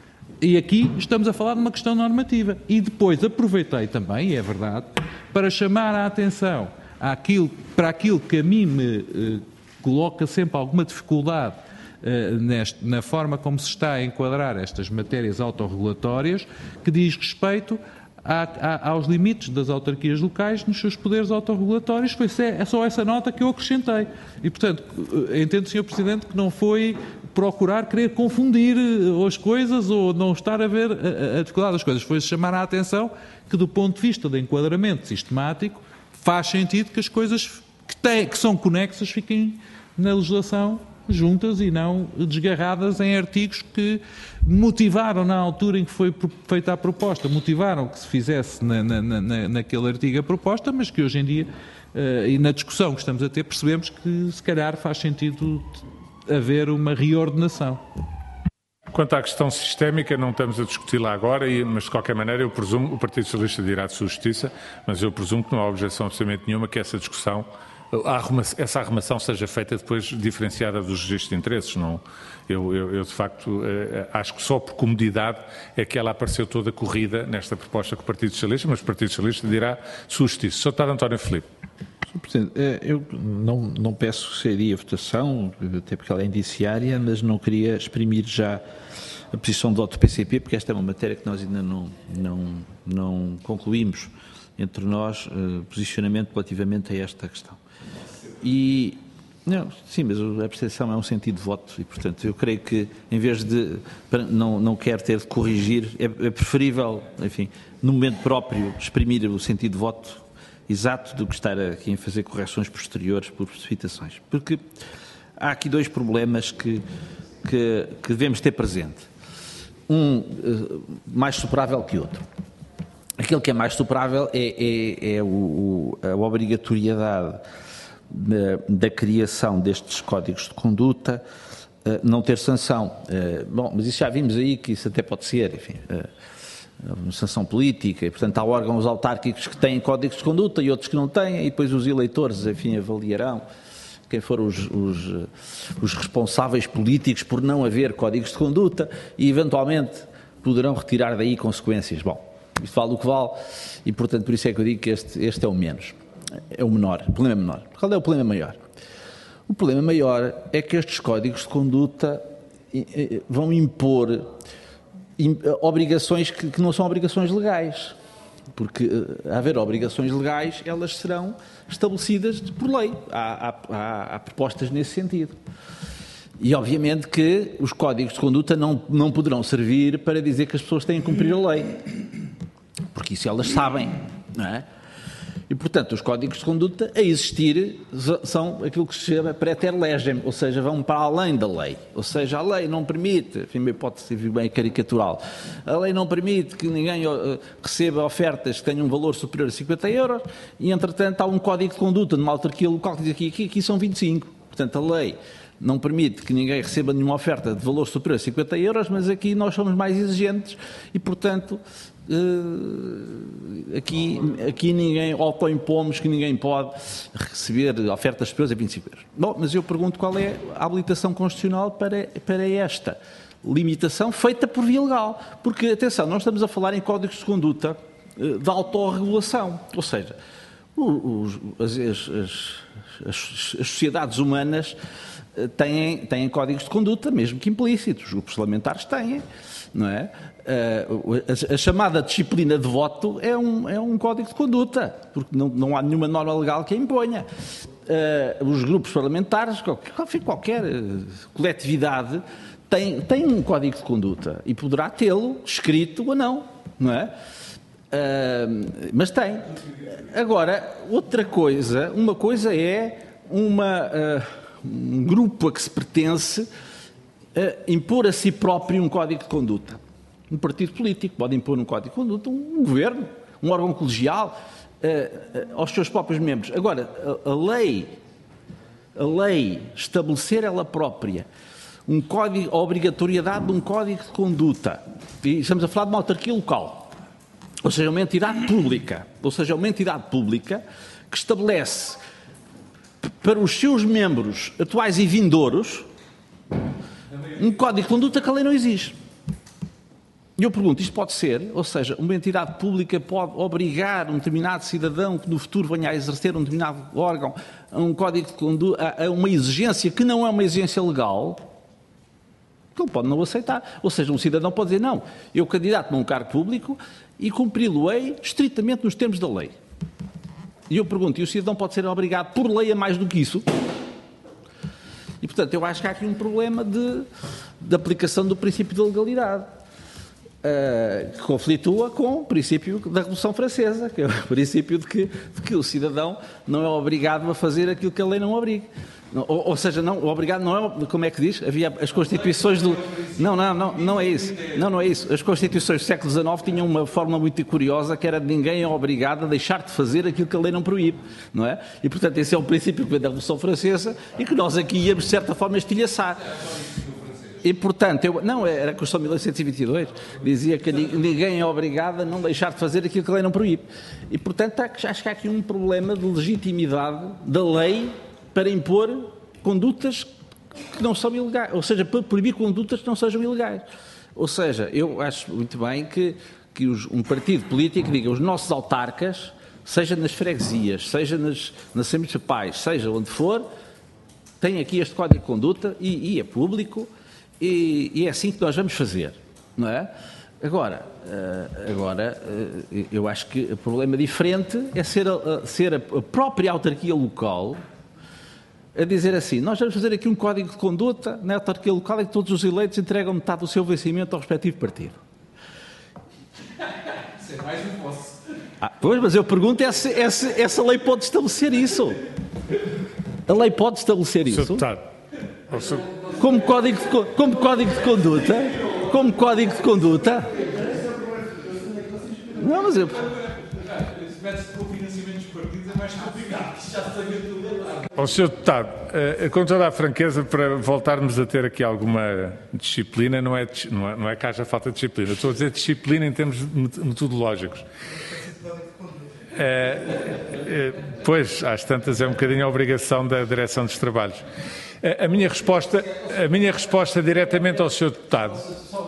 E aqui estamos a falar de uma questão normativa. E depois aproveitei também, e é verdade, para chamar a atenção àquilo, para aquilo que a mim me... Uh, coloca sempre alguma dificuldade uh, neste, na forma como se está a enquadrar estas matérias autorregulatórias, que diz respeito a, a, aos limites das autarquias locais nos seus poderes autorregulatórios. Foi é só essa nota que eu acrescentei. E, portanto, entendo, senhor Presidente, que não foi procurar querer confundir as coisas ou não estar a ver a, a dificuldade das coisas. Foi chamar a atenção que, do ponto de vista de enquadramento sistemático, faz sentido que as coisas que, têm, que são conexas fiquem na legislação juntas e não desgarradas em artigos que motivaram, na altura em que foi feita a proposta, motivaram que se fizesse na, na, na, naquele artigo a proposta, mas que hoje em dia, uh, e na discussão que estamos a ter, percebemos que se calhar faz sentido haver uma reordenação. Quanto à questão sistémica, não estamos a discuti-la agora, mas de qualquer maneira eu presumo, o Partido Socialista dirá de sua justiça, mas eu presumo que não há objeção absolutamente nenhuma que essa discussão a arruma, essa arrumação seja feita depois diferenciada dos registros de interesses. Não, eu, eu, eu, de facto, acho que só por comodidade é que ela apareceu toda corrida nesta proposta com o Partido Socialista, mas o Partido Socialista dirá sua justiça. senhor Deputado António Filipe. senhor Presidente, eu não, não peço que seria votação, até porque ela é indiciária, mas não queria exprimir já a posição do voto do P C P, porque esta é uma matéria que nós ainda não, não, não concluímos entre nós, uh, posicionamento relativamente a esta questão. E, não, sim, mas a abstenção é um sentido de voto e, portanto, eu creio que, em vez de, não, não quero ter de corrigir, é, é preferível, enfim, no momento próprio, exprimir o sentido de voto exato do que estar aqui a fazer correções posteriores por precipitações. Porque há aqui dois problemas que, que, que devemos ter presente. Um uh, mais superável que outro. Aquele que é mais superável é, é, é o, o, a obrigatoriedade da, da criação destes códigos de conduta, uh, não ter sanção. Uh, bom, mas isso já vimos aí que isso até pode ser, enfim, uh, uma sanção política, e portanto há órgãos autárquicos que têm códigos de conduta e outros que não têm, e depois os eleitores, enfim, avaliarão quem foram os, os, os responsáveis políticos por não haver códigos de conduta e, eventualmente, poderão retirar daí consequências. Bom, isto vale o que vale e, portanto, por isso é que eu digo que este, este é o menos, é o menor, o problema é menor. Qual é o problema maior? O problema maior é que estes códigos de conduta vão impor obrigações que, que não são obrigações legais. Porque, a haver obrigações legais, elas serão estabelecidas por lei. Há, há, há propostas nesse sentido. E, obviamente, que os códigos de conduta não, não poderão servir para dizer que as pessoas têm que cumprir a lei. Porque isso elas sabem, não é? E, portanto, os códigos de conduta a existir são aquilo que se chama praeter legem, ou seja, vão para além da lei. Ou seja, a lei não permite, enfim, pode ser bem caricatural, a lei não permite que ninguém uh, receba ofertas que tenham um valor superior a cinquenta euros e, entretanto, há um código de conduta numa autarquia local que diz aqui, aqui, aqui são vinte e cinco. Portanto, a lei não permite que ninguém receba nenhuma oferta de valor superior a cinquenta euros, mas aqui nós somos mais exigentes e, portanto, Uh, aqui, aqui ninguém autoimpomos que ninguém pode receber ofertas superiores a vinte e cinco euros. Bom, mas eu pergunto qual é a habilitação constitucional para, para esta limitação feita por via legal. Porque, atenção, nós estamos a falar em códigos de conduta uh, de autorregulação. Ou seja, os, as, as, as, as sociedades humanas uh, têm, têm códigos de conduta, mesmo que implícitos. Os grupos parlamentares têm, não é? A, a chamada disciplina de voto é um, é um código de conduta, porque não, não há nenhuma norma legal que a imponha. Uh, os grupos parlamentares, qualquer, qualquer coletividade, tem, tem um código de conduta e poderá tê-lo escrito ou não, não é? Uh, mas tem. Agora, outra coisa, uma coisa é uma, uh, um grupo a que se pertence uh, impor a si próprio um código de conduta. Um partido político pode impor um código de conduta, um governo, um órgão colegial, uh, uh, aos seus próprios membros. Agora, a, a lei, a lei estabelecer ela própria um código, a obrigatoriedade de um código de conduta, e estamos a falar de uma autarquia local, ou seja, uma entidade pública, ou seja, uma entidade pública que estabelece para os seus membros atuais e vindouros um código de conduta que a lei não exige. E eu pergunto, isto pode ser, ou seja, uma entidade pública pode obrigar um determinado cidadão que no futuro venha a exercer um determinado órgão a um código de conduta, a uma exigência que não é uma exigência legal, que ele pode não aceitar. Ou seja, um cidadão pode dizer, não, eu candidato-me a um cargo público e cumpri-lo-ei estritamente nos termos da lei. E eu pergunto, e o cidadão pode ser obrigado por lei a mais do que isso? E, portanto, eu acho que há aqui um problema de, de aplicação do princípio da legalidade. Uh, que conflitua com o princípio da Revolução Francesa, que é o princípio de que, de que o cidadão não é obrigado a fazer aquilo que a lei não obriga. Ou, ou seja, não, o obrigado não é, como é que diz? Havia as constituições do... Não, não, não, não é isso. Não, não é isso. As constituições do século dezenove tinham uma fórmula muito curiosa que era de ninguém é obrigado a deixar de fazer aquilo que a lei não proíbe, não é? E, portanto, esse é o princípio que vem da Revolução Francesa e que nós aqui íamos, de certa forma, estilhaçar. E, portanto, eu, não, era a Constituição de mil oitocentos e vinte e dois, dizia que ninguém é obrigado a não deixar de fazer aquilo que a lei não proíbe. E, portanto, acho que há aqui um problema de legitimidade da lei para impor condutas que não são ilegais, ou seja, para proibir condutas que não sejam ilegais. Ou seja, eu acho muito bem que, que os, um partido político diga os nossos autarcas, seja nas freguesias, seja nas, nas assembleias municipais, seja onde for, tem aqui este código de conduta e, e é público e, e é assim que nós vamos fazer, não é? Agora, agora, eu acho que o problema diferente é ser a, ser a própria autarquia local a dizer assim, nós vamos fazer aqui um código de conduta na autarquia local em que todos os eleitos entregam metade do seu vencimento ao respectivo partido. Isso é mais um posse. Ah, pois, mas eu pergunto é se, é se essa lei pode estabelecer isso. A lei pode estabelecer isso? Como código de, como código de conduta? Como código de conduta? Não, mas eu... Se mete-se com o financiamento dos partidos é mais complicado. Isto já se sabe tudo. Ó, senhor Deputado, com toda a franqueza, para voltarmos a ter aqui alguma disciplina, não é, não é, não é que haja falta de disciplina. Estou a dizer disciplina em termos metodológicos. É, é, pois, às tantas é um bocadinho a obrigação da direção dos trabalhos. A, a minha resposta, a minha resposta diretamente ao senhor Deputado.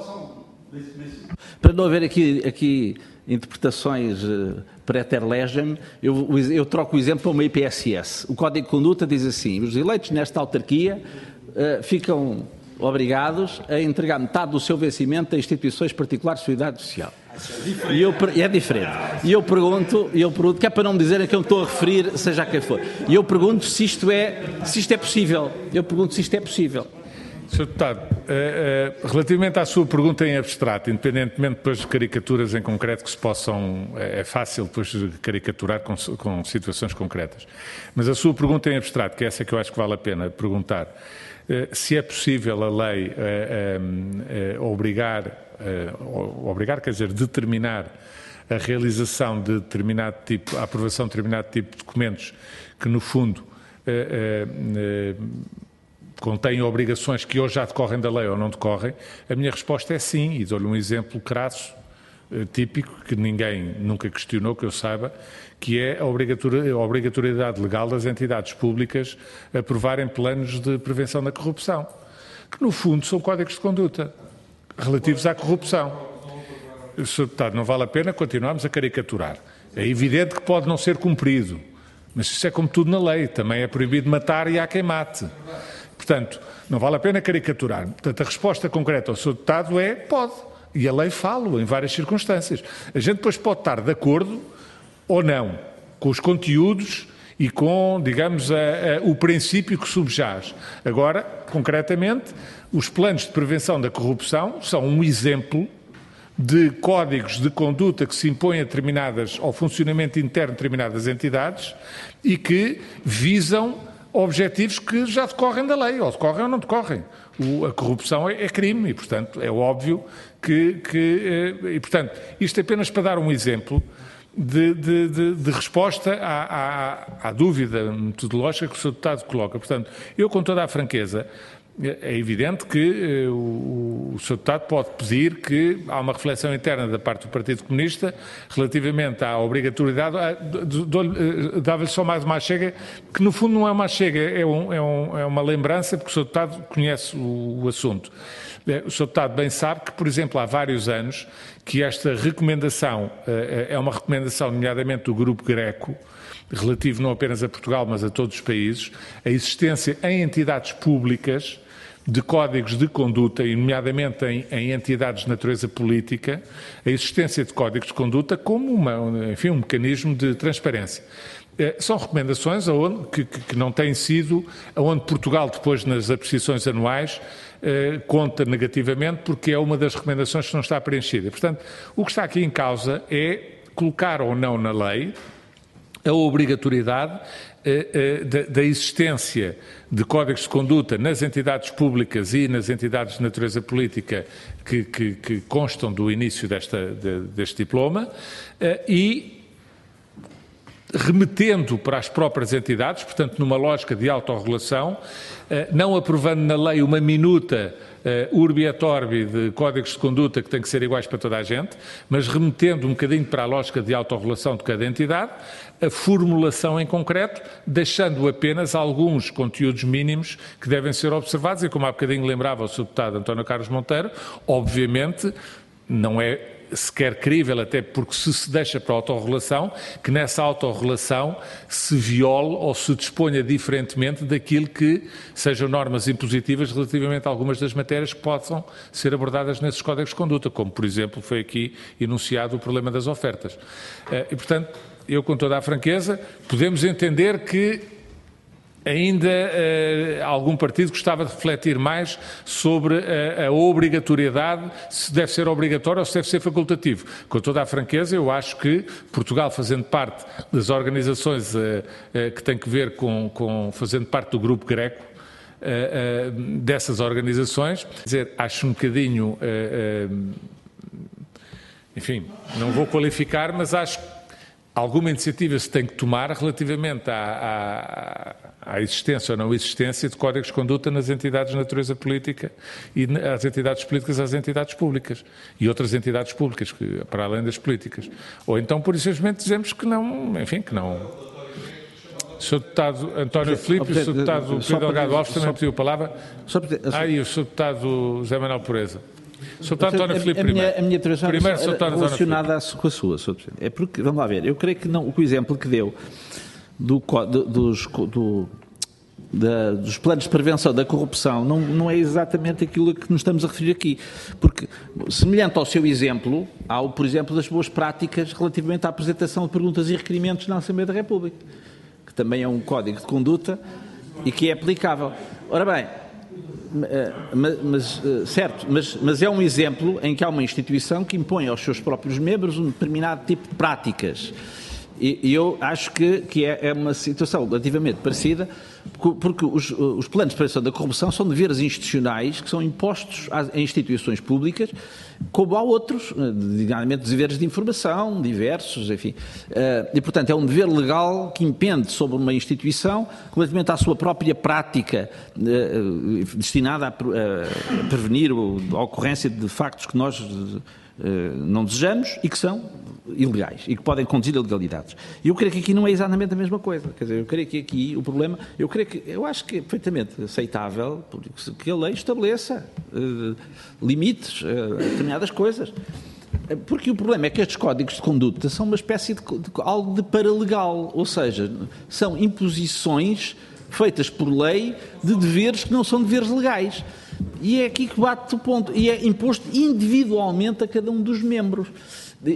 Para não haver aqui, aqui interpretações uh, preter legem, eu, eu troco o exemplo para uma I P S S. O Código de Conduta diz assim, os eleitos nesta autarquia uh, ficam obrigados a entregar metade do seu vencimento a instituições particulares de solidariedade social. E eu, é diferente. E eu pergunto, eu pergunto, que é para não me dizerem que eu me estou a referir, seja a quem for. E eu pergunto se isto é, se isto é possível. Eu pergunto se isto é possível. senhor Deputado, relativamente à sua pergunta em abstrato, independentemente depois de caricaturas em concreto que se possam, é fácil depois caricaturar com, com situações concretas, mas a sua pergunta em abstrato, que é essa que eu acho que vale a pena perguntar, se é possível a lei obrigar, obrigar, quer dizer, determinar a realização de determinado tipo, a aprovação de determinado tipo de documentos que, no fundo, contêm obrigações que ou já decorrem da lei ou não decorrem, a minha resposta é sim, e dou-lhe um exemplo crasso, típico, que ninguém nunca questionou, que eu saiba, que é a obrigatoriedade legal das entidades públicas aprovarem planos de prevenção da corrupção, que no fundo são códigos de conduta relativos à corrupção. senhor Deputado, não vale a pena continuarmos a caricaturar. É evidente que pode não ser cumprido, mas isso é como tudo na lei, também é proibido matar e há quem mate. Portanto, não vale a pena caricaturar. Portanto, a resposta concreta ao senhor Deputado é pode. E a lei fala em várias circunstâncias. A gente depois pode estar de acordo ou não com os conteúdos e com, digamos, a, a, o princípio que subjaz. Agora, concretamente, os planos de prevenção da corrupção são um exemplo de códigos de conduta que se impõem a determinadas, ao funcionamento interno de determinadas entidades e que visam objetivos que já decorrem da lei, ou decorrem ou não decorrem. O, a corrupção é, é crime e, portanto, é óbvio que... que e, portanto, isto é apenas para dar um exemplo de, de, de, de resposta à, à, à dúvida metodológica que o senhor Deputado coloca. Portanto, eu, com toda a franqueza, é evidente que uh, o, o senhor Deputado pode pedir que há uma reflexão interna da parte do Partido Comunista relativamente à obrigatoriedade, uh, dava-lhe só mais uma chega, que no fundo não é uma chega, é, um, é, um, é uma lembrança, porque o senhor Deputado conhece o, o assunto. O senhor Deputado bem sabe que, por exemplo, há vários anos que esta recomendação uh, é uma recomendação, nomeadamente do Grupo Greco, relativo não apenas a Portugal, mas a todos os países, a existência em entidades públicas de códigos de conduta, e nomeadamente em, em entidades de natureza política, a existência de códigos de conduta como uma, enfim, um mecanismo de transparência. São recomendações aonde, que, que não têm sido, aonde Portugal, depois nas apreciações anuais, eh, conta negativamente, porque é uma das recomendações que não está preenchida. Portanto, o que está aqui em causa é colocar ou não na lei a obrigatoriedade eh, eh, da, da existência de códigos de conduta nas entidades públicas e nas entidades de natureza política que, que, que constam do início desta, de, deste diploma eh, e remetendo para as próprias entidades, portanto, numa lógica de autorregulação, não aprovando na lei uma minuta uh, urbi et orbi de códigos de conduta que têm que ser iguais para toda a gente, mas remetendo um bocadinho para a lógica de autorregulação de cada entidade, a formulação em concreto, deixando apenas alguns conteúdos mínimos que devem ser observados, e como há bocadinho lembrava o senhor deputado António Carlos Monteiro, obviamente não é sequer crível, até porque se se deixa para a autorregulação, que nessa autorregulação se viole ou se disponha diferentemente daquilo que sejam normas impositivas relativamente a algumas das matérias que possam ser abordadas nesses códigos de conduta, como, por exemplo, foi aqui enunciado o problema das ofertas. E, portanto, eu, com toda a franqueza, podemos entender que ainda uh, algum partido gostava de refletir mais sobre a, a obrigatoriedade, se deve ser obrigatório ou se deve ser facultativo. Com toda a franqueza, eu acho que Portugal, fazendo parte das organizações uh, uh, que têm que ver com, com fazendo parte do Grupo Greco, uh, uh, dessas organizações, quer dizer, acho um bocadinho, uh, uh, enfim, não vou qualificar, mas acho que alguma iniciativa se tem que tomar relativamente à, à, à existência ou não existência de códigos de conduta nas entidades de natureza política e às entidades políticas às entidades públicas e outras entidades públicas, que, para além das políticas. Ou então, por isso, simplesmente dizemos que não, enfim, que não. O senhor Deputado António Filipe e o senhor Deputado Pedro Delgado Alves também pediu a palavra. Ah, e o senhor Deputado José Manuel Pureza. senhor António Filipe, a, minha, a minha intervenção primeiro, era relacionada com a sua, senhor Presidente. É porque, vamos lá ver, eu creio que não, o exemplo que deu do, do, dos, do, da, dos planos de prevenção da corrupção não, não é exatamente aquilo a que nos estamos a referir aqui. Porque, semelhante ao seu exemplo, há, o, por exemplo, das boas práticas relativamente à apresentação de perguntas e requerimentos na Assembleia da República, que também é um código de conduta e que é aplicável. Ora bem, Mas, mas, certo, mas, mas é um exemplo em que há uma instituição que impõe aos seus próprios membros um determinado tipo de práticas. E, e eu acho que, que é, é uma situação relativamente parecida, porque os, os planos de prevenção da corrupção são deveres institucionais que são impostos às, a instituições públicas, como há outros, designadamente deveres de informação, diversos, enfim. E, portanto, é um dever legal que impende sobre uma instituição, relativamente à sua própria prática destinada a prevenir a ocorrência de factos que nós não desejamos e que são ilegais e que podem conduzir a ilegalidades. E eu creio que aqui não é exatamente a mesma coisa. Quer dizer, eu creio que aqui o problema, eu creio que, eu acho que é perfeitamente aceitável que a lei estabeleça uh, limites a uh, determinadas coisas. Porque o problema é que estes códigos de conduta são uma espécie de, de algo de paralegal, ou seja, são imposições feitas por lei de deveres que não são deveres legais. E é aqui que bate o ponto. E é imposto individualmente a cada um dos membros. E,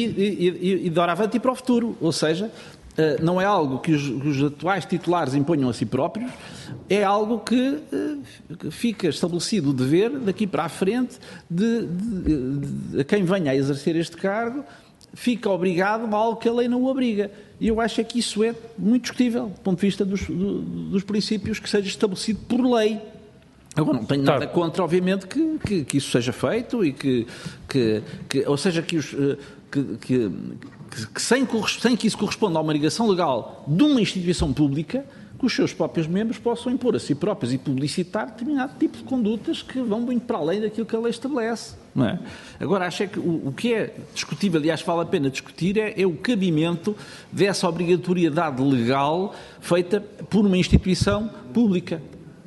e, e, e de oravante e para o futuro. Ou seja, não é algo que os, os atuais titulares imponham a si próprios, é algo que, que fica estabelecido o dever daqui para a frente de, de, de a quem venha a exercer este cargo, fica obrigado a algo que a lei não o obriga. E eu acho é que isso é muito discutível, do ponto de vista dos, do, dos princípios que seja estabelecido por lei. Agora, não tenho nada contra, obviamente, que, que, que isso seja feito e que, que, que ou seja, que, os, que, que, que sem, sem que isso corresponda a uma ligação legal de uma instituição pública, que os seus próprios membros possam impor a si próprios e publicitar determinado tipo de condutas que vão muito para além daquilo que a lei estabelece. Não é? Agora, acho é que o, o que é discutível, aliás, vale a pena discutir, é, é o cabimento dessa obrigatoriedade legal feita por uma instituição pública.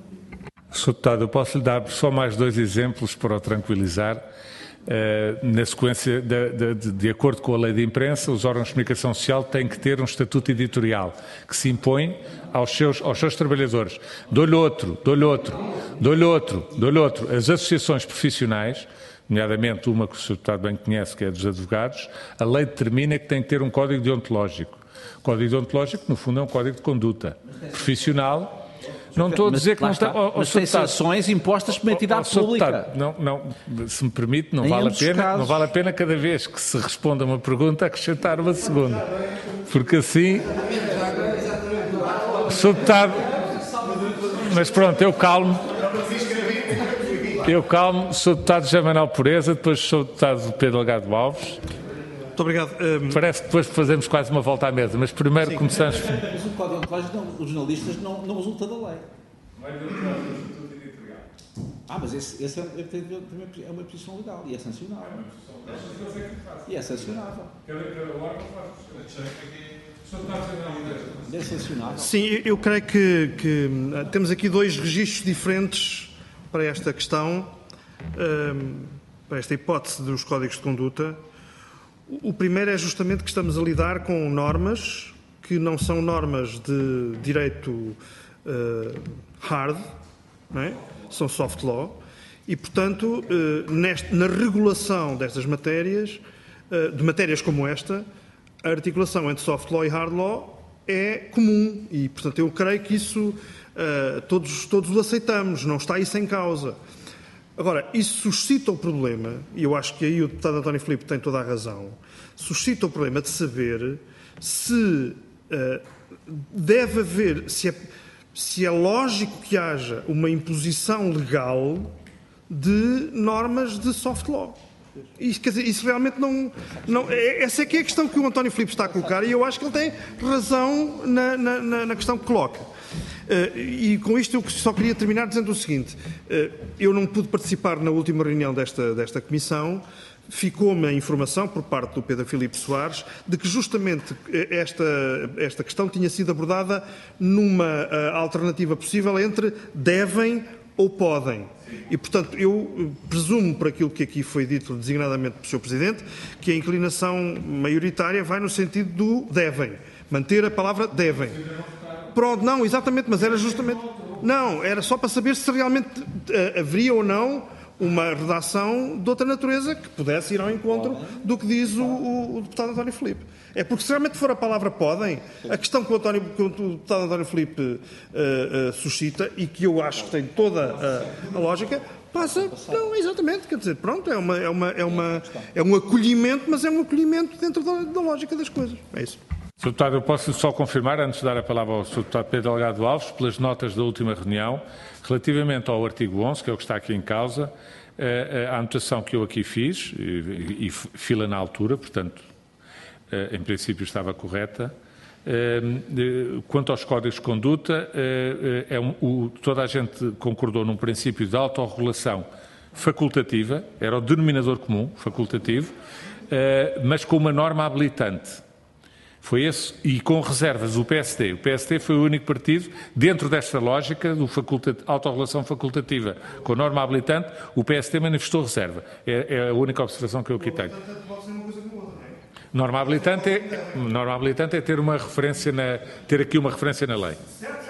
senhor Deputado, eu posso lhe dar só mais dois exemplos para o tranquilizar. Uh, na sequência, de, de, de acordo com a lei de imprensa, os órgãos de comunicação social têm que ter um estatuto editorial que se impõe aos seus, aos seus trabalhadores. Dou-lhe outro, dou-lhe outro, dou-lhe outro, dou-lhe outro. As associações profissionais, nomeadamente uma que o senhor Deputado bem conhece, que é dos advogados, a lei determina que tem que ter um código deontológico. O código deontológico, no fundo, é um código de conduta profissional. Não estou a dizer que não está. Oh, mas tem sanções impostas por uma entidade oh, oh, pública. Não, não, se me permite, não vale, a pena, não vale a pena cada vez que se responda a uma pergunta acrescentar uma segunda. Porque assim. senhor Deputado. Mas pronto, eu calmo. Eu calmo. senhor Deputado José Manuel Pureza, depois senhor Deputado Pedro Delgado Alves. Muito obrigado. Um... Parece que depois fazemos quase uma volta à mesa, mas primeiro Sim. começamos... Mas o Código Ontológico, não, os jornalistas não, não resulta da lei. Ah, mas esse, esse é, é uma posição legal e é sancionável. E é sancionável. É sancionável. Sim, eu creio que, que temos aqui dois registros diferentes para esta questão, para esta hipótese dos códigos de conduta. O primeiro é justamente que estamos a lidar com normas que não são normas de direito hard, não é? São soft law, e, portanto, neste, na regulação destas matérias, de matérias como esta, a articulação entre soft law e hard law é comum, e, portanto, eu creio que isso todos, todos o aceitamos, não está isso em causa. Agora, isso suscita o problema, e eu acho que aí o deputado António Filipe tem toda a razão, suscita o problema de saber se deve haver, se é, se é lógico que haja uma imposição legal de normas de soft law. Isso, quer dizer, isso realmente não, não... Essa é que é a questão que o António Filipe está a colocar, e eu acho que ele tem razão na, na, na questão que coloca. Uh, e com isto eu só queria terminar dizendo o seguinte, uh, eu não pude participar na última reunião desta, desta comissão. Ficou-me a informação por parte do Pedro Filipe Soares de que justamente esta, esta questão tinha sido abordada numa uh, alternativa possível entre devem ou podem. E, portanto, eu presumo, por aquilo que aqui foi dito designadamente pelo senhor Presidente, que a inclinação maioritária vai no sentido do devem. Manter a palavra devem. Pronto, não, exatamente, mas era justamente... Não, era só para saber se realmente uh, haveria ou não uma redação de outra natureza que pudesse ir ao encontro do que diz o, o, o deputado António Filipe. É porque se realmente for a palavra podem, a questão que o, António, que o deputado António Filipe uh, uh, suscita, e que eu acho que tem toda a, a lógica, passa, não, exatamente, quer dizer, pronto, é, uma, é, uma, é, uma, é um acolhimento, mas é um acolhimento dentro da, da lógica das coisas. É isso. senhor Deputado, eu posso só confirmar, antes de dar a palavra ao senhor Deputado Pedro Delgado Alves, pelas notas da última reunião, relativamente ao artigo onze, que é o que está aqui em causa, a anotação que eu aqui fiz, e, e fila na altura, portanto, em princípio estava correta. Quanto aos códigos de conduta, é um, o, toda a gente concordou num princípio de autorregulação facultativa, era o denominador comum, facultativo, mas com uma norma habilitante. Foi esse, e com reservas, o P S D. O P S D foi o único partido, dentro desta lógica do facultat, autorregulação facultativa com norma habilitante, o P S D manifestou reserva. É, é a única observação que eu aqui tenho. Norma habilitante é, norma habilitante é ter uma referência na, ter aqui uma referência na lei.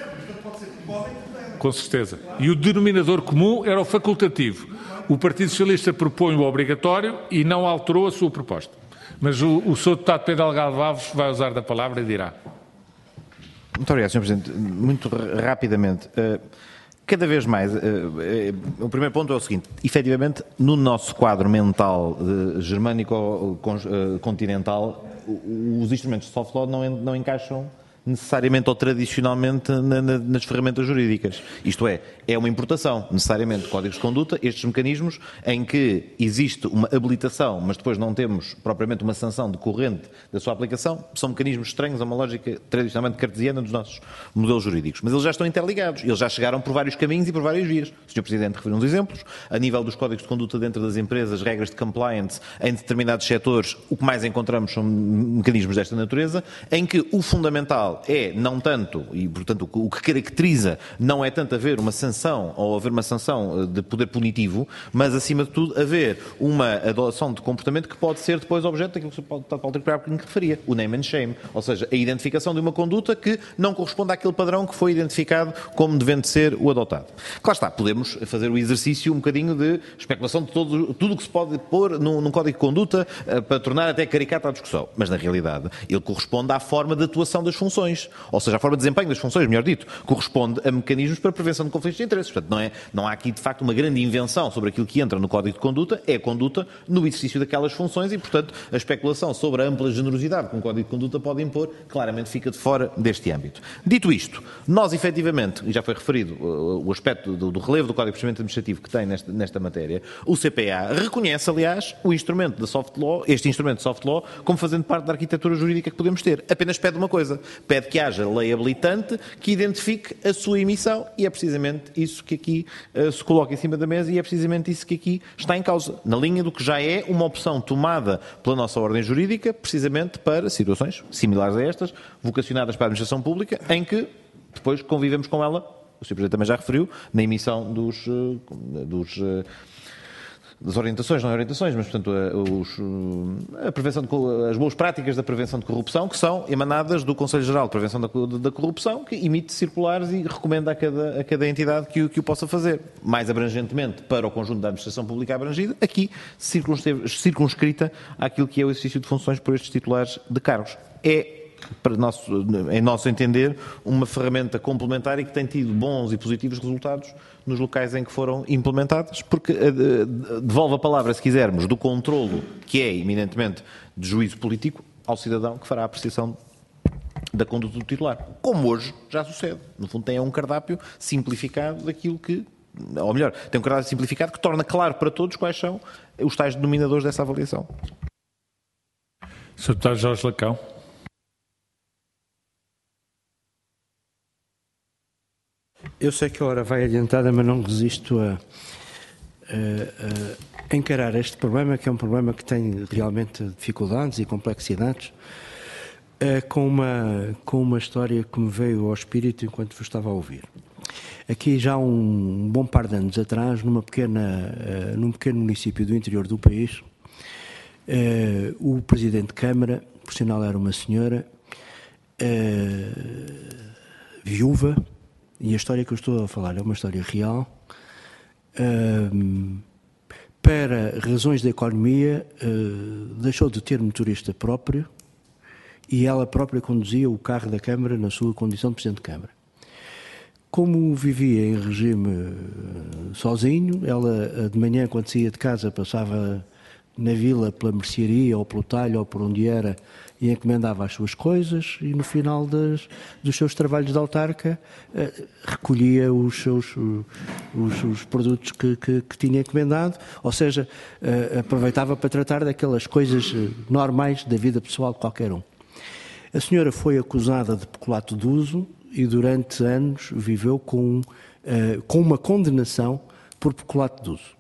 Com certeza. E o denominador comum era o facultativo. O Partido Socialista propõe o obrigatório e não alterou a sua proposta. Mas o, o senhor Deputado Pedro Delgado Alves vai usar da palavra e dirá. Muito obrigado, senhor Presidente. Muito rapidamente. Cada vez mais, o primeiro ponto é o seguinte, efetivamente, no nosso quadro mental germânico-continental, os instrumentos de soft law não, não encaixam necessariamente ou tradicionalmente na, na, nas ferramentas jurídicas. Isto é, é uma importação, necessariamente, códigos de conduta, estes mecanismos em que existe uma habilitação, mas depois não temos propriamente uma sanção decorrente da sua aplicação, são mecanismos estranhos a uma lógica tradicionalmente cartesiana dos nossos modelos jurídicos. Mas eles já estão interligados, eles já chegaram por vários caminhos e por várias vias. O senhor Presidente referiu uns exemplos, a nível dos códigos de conduta dentro das empresas, regras de compliance em determinados setores, o que mais encontramos são mecanismos desta natureza, em que o fundamental é não tanto, e portanto o que caracteriza não é tanto haver uma sanção ou haver uma sanção de poder punitivo, mas acima de tudo haver uma adoção de comportamento que pode ser depois objeto daquilo que o deputado Paulo Trigo referia, o name and shame, ou seja, a identificação de uma conduta que não corresponde àquele padrão que foi identificado como devendo ser o adotado. Claro está, podemos fazer o exercício um bocadinho de especulação de todo, tudo o que se pode pôr num, num código de conduta uh, para tornar até caricata a discussão, mas na realidade ele corresponde à forma de atuação das funções. funções. Ou seja, a forma de desempenho das funções, melhor dito, corresponde a mecanismos para prevenção de conflitos de interesses. Portanto, não, é, não há aqui, de facto, uma grande invenção sobre aquilo que entra no Código de Conduta, é a conduta no exercício daquelas funções e, portanto, a especulação sobre a ampla generosidade que um Código de Conduta pode impor, claramente fica de fora deste âmbito. Dito isto, nós, efetivamente, e já foi referido o aspecto do, do relevo do Código de Procedimento Administrativo que tem nesta, nesta matéria, o C P A reconhece, aliás, o instrumento da soft law, este instrumento de soft law, como fazendo parte da arquitetura jurídica que podemos ter. Apenas pede uma coisa, pede que haja lei habilitante que identifique a sua emissão e é precisamente isso que aqui uh, se coloca em cima da mesa e é precisamente isso que aqui está em causa, na linha do que já é uma opção tomada pela nossa ordem jurídica, precisamente para situações similares a estas, vocacionadas para a administração pública, em que depois convivemos com ela, o senhor Presidente também já referiu, na emissão dos, uh, dos uh, das orientações, não é orientações, mas, portanto, os, a prevenção de, as boas práticas da prevenção de corrupção, que são emanadas do Conselho Geral de Prevenção da, da Corrupção, que emite circulares e recomenda a cada, a cada entidade que o, que o possa fazer. Mais abrangentemente para o conjunto da administração pública abrangida, aqui circunscrita àquilo que é o exercício de funções por estes titulares de cargos. É, para nosso, em nosso entender, uma ferramenta complementar e que tem tido bons e positivos resultados nos locais em que foram implementadas, porque devolve a palavra, se quisermos, do controlo, que é eminentemente de juízo político, ao cidadão que fará a apreciação da conduta do titular. Como hoje já sucede. No fundo, tem um cardápio simplificado daquilo que, ou melhor, tem um cardápio simplificado que torna claro para todos quais são os tais denominadores dessa avaliação. senhor Deputado Jorge Lacão. Eu sei que a hora vai adiantada, mas não resisto a, a, a encarar este problema, que é um problema que tem realmente dificuldades e complexidades, com uma, com uma história que me veio ao espírito enquanto vos estava a ouvir. Aqui já um bom par de anos atrás, numa pequena, num pequeno município do interior do país, o Presidente de Câmara, por sinal era uma senhora, viúva, e a história que eu estou a falar é uma história real, uh, para razões da economia, uh, deixou de ter motorista próprio e ela própria conduzia o carro da Câmara na sua condição de Presidente de Câmara. Como vivia em regime uh, sozinho, ela de manhã, quando saía de casa, passava na vila pela mercearia ou pelo talho ou por onde era e encomendava as suas coisas e no final das, dos seus trabalhos de autarca eh, recolhia os seus os, os produtos que, que, que tinha encomendado, ou seja, eh, aproveitava para tratar daquelas coisas normais da vida pessoal de qualquer um. A senhora foi acusada de peculato de uso e durante anos viveu com, eh, com uma condenação por peculato de uso.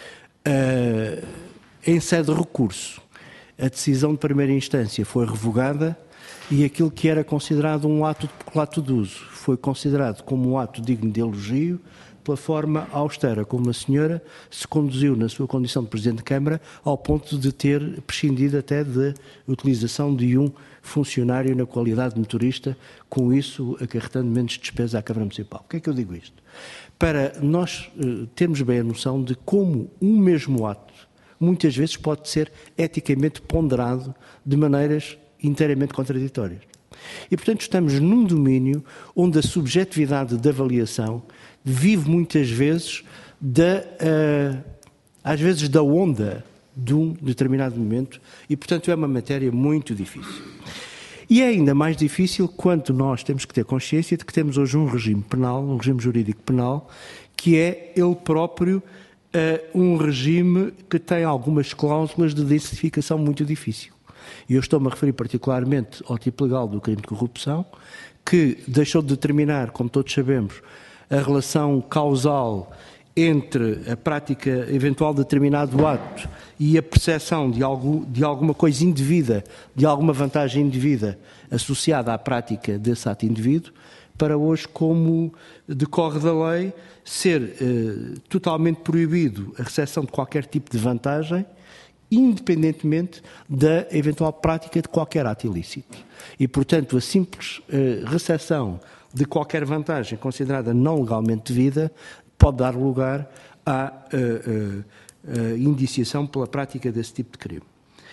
Eh, Em sede de recurso, a decisão de primeira instância foi revogada e aquilo que era considerado um ato de peculato de uso foi considerado como um ato digno de elogio pela forma austera como a senhora se conduziu na sua condição de Presidente de Câmara ao ponto de ter prescindido até da utilização de um funcionário na qualidade de motorista, com isso acarretando menos despesa à Câmara Municipal. Por que é que eu digo isto? Para nós uh, termos bem a noção de como um mesmo ato muitas vezes pode ser eticamente ponderado de maneiras inteiramente contraditórias. E, portanto, estamos num domínio onde a subjetividade da avaliação vive muitas vezes, da, uh, às vezes, da onda de um determinado momento e, portanto, é uma matéria muito difícil. E é ainda mais difícil quando nós temos que ter consciência de que temos hoje um regime penal, um regime jurídico penal, que é ele próprio Uh, um regime que tem algumas cláusulas de densificação muito difícil. E eu estou-me a referir particularmente ao tipo legal do crime de corrupção, que deixou de determinar, como todos sabemos, a relação causal entre a prática eventual de determinado ato e a percepção de, algo, de alguma coisa indevida, de alguma vantagem indevida associada à prática desse ato indevido, para hoje, como decorre da lei, ser eh, totalmente proibido a recepção de qualquer tipo de vantagem, independentemente da eventual prática de qualquer ato ilícito. E, portanto, a simples eh, recepção de qualquer vantagem considerada não legalmente devida pode dar lugar à eh, eh, indiciação pela prática desse tipo de crime.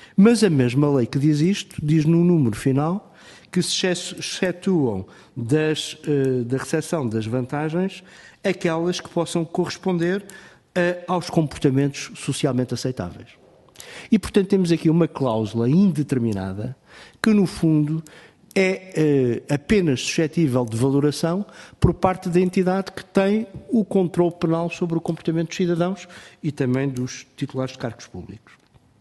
Mas a mesma lei que diz isto, diz no número final, que se excetuam das, uh, da recepção das vantagens aquelas que possam corresponder uh, aos comportamentos socialmente aceitáveis. E, portanto, temos aqui uma cláusula indeterminada que, no fundo, é uh, apenas suscetível de valoração por parte da entidade que tem o controle penal sobre o comportamento dos cidadãos e também dos titulares de cargos públicos.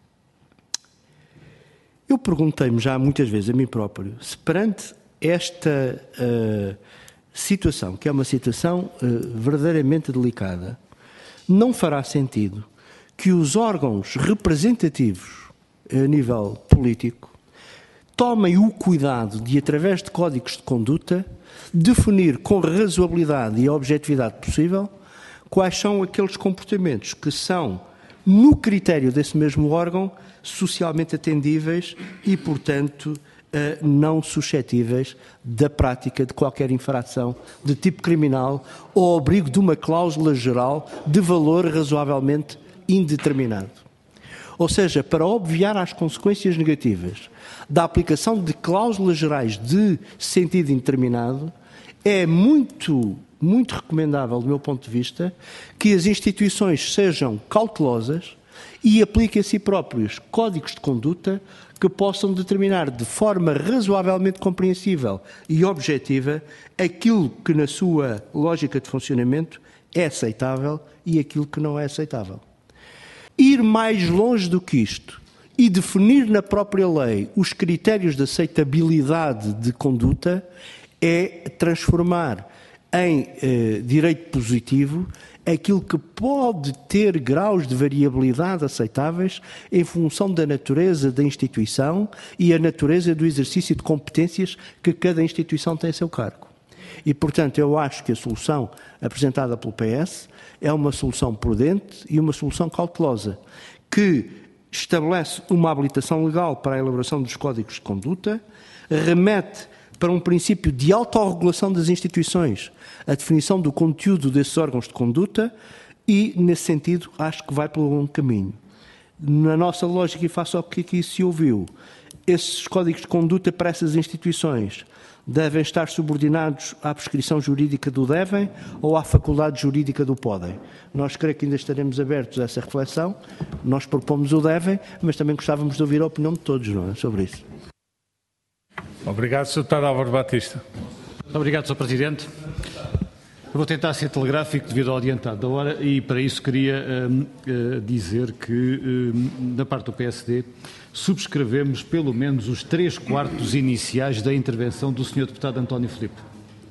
Eu perguntei-me já muitas vezes a mim próprio se perante esta uh, situação, que é uma situação uh, verdadeiramente delicada, não fará sentido que os órgãos representativos a nível político tomem o cuidado de, através de códigos de conduta, definir com razoabilidade e objetividade possível quais são aqueles comportamentos que são, no critério desse mesmo órgão, socialmente atendíveis e, portanto, não suscetíveis da prática de qualquer infração de tipo criminal ou ao abrigo de uma cláusula geral de valor razoavelmente indeterminado. Ou seja, para obviar as consequências negativas da aplicação de cláusulas gerais de sentido indeterminado, é muito, muito recomendável, do meu ponto de vista, que as instituições sejam cautelosas e apliquem a si próprios códigos de conduta que possam determinar de forma razoavelmente compreensível e objetiva aquilo que, na sua lógica de funcionamento, é aceitável e aquilo que não é aceitável. Ir mais longe do que isto e definir na própria lei os critérios de aceitabilidade de conduta é transformar em eh, direito positivo aquilo que pode ter graus de variabilidade aceitáveis em função da natureza da instituição e a natureza do exercício de competências que cada instituição tem a seu cargo. E, portanto, eu acho que a solução apresentada pelo P S é uma solução prudente e uma solução cautelosa, que estabelece uma habilitação legal para a elaboração dos códigos de conduta, remete para um princípio de autorregulação das instituições, a definição do conteúdo desses órgãos de conduta e, nesse sentido, acho que vai pelo bom caminho. Na nossa lógica, e face ao que aqui se ouviu, esses códigos de conduta para essas instituições devem estar subordinados à prescrição jurídica do devem ou à faculdade jurídica do podem. Nós creio que ainda estaremos abertos a essa reflexão. Nós propomos o devem, mas também gostávamos de ouvir a opinião de todos, não é, sobre isso. Obrigado, senhor Deputado Álvaro Batista. Obrigado, senhor Presidente. Eu vou tentar ser telegráfico devido ao adiantado da hora e, para isso, queria uh, uh, dizer que, uh, da parte do P S D, subscrevemos pelo menos os três quartos iniciais da intervenção do senhor Deputado António Filipe.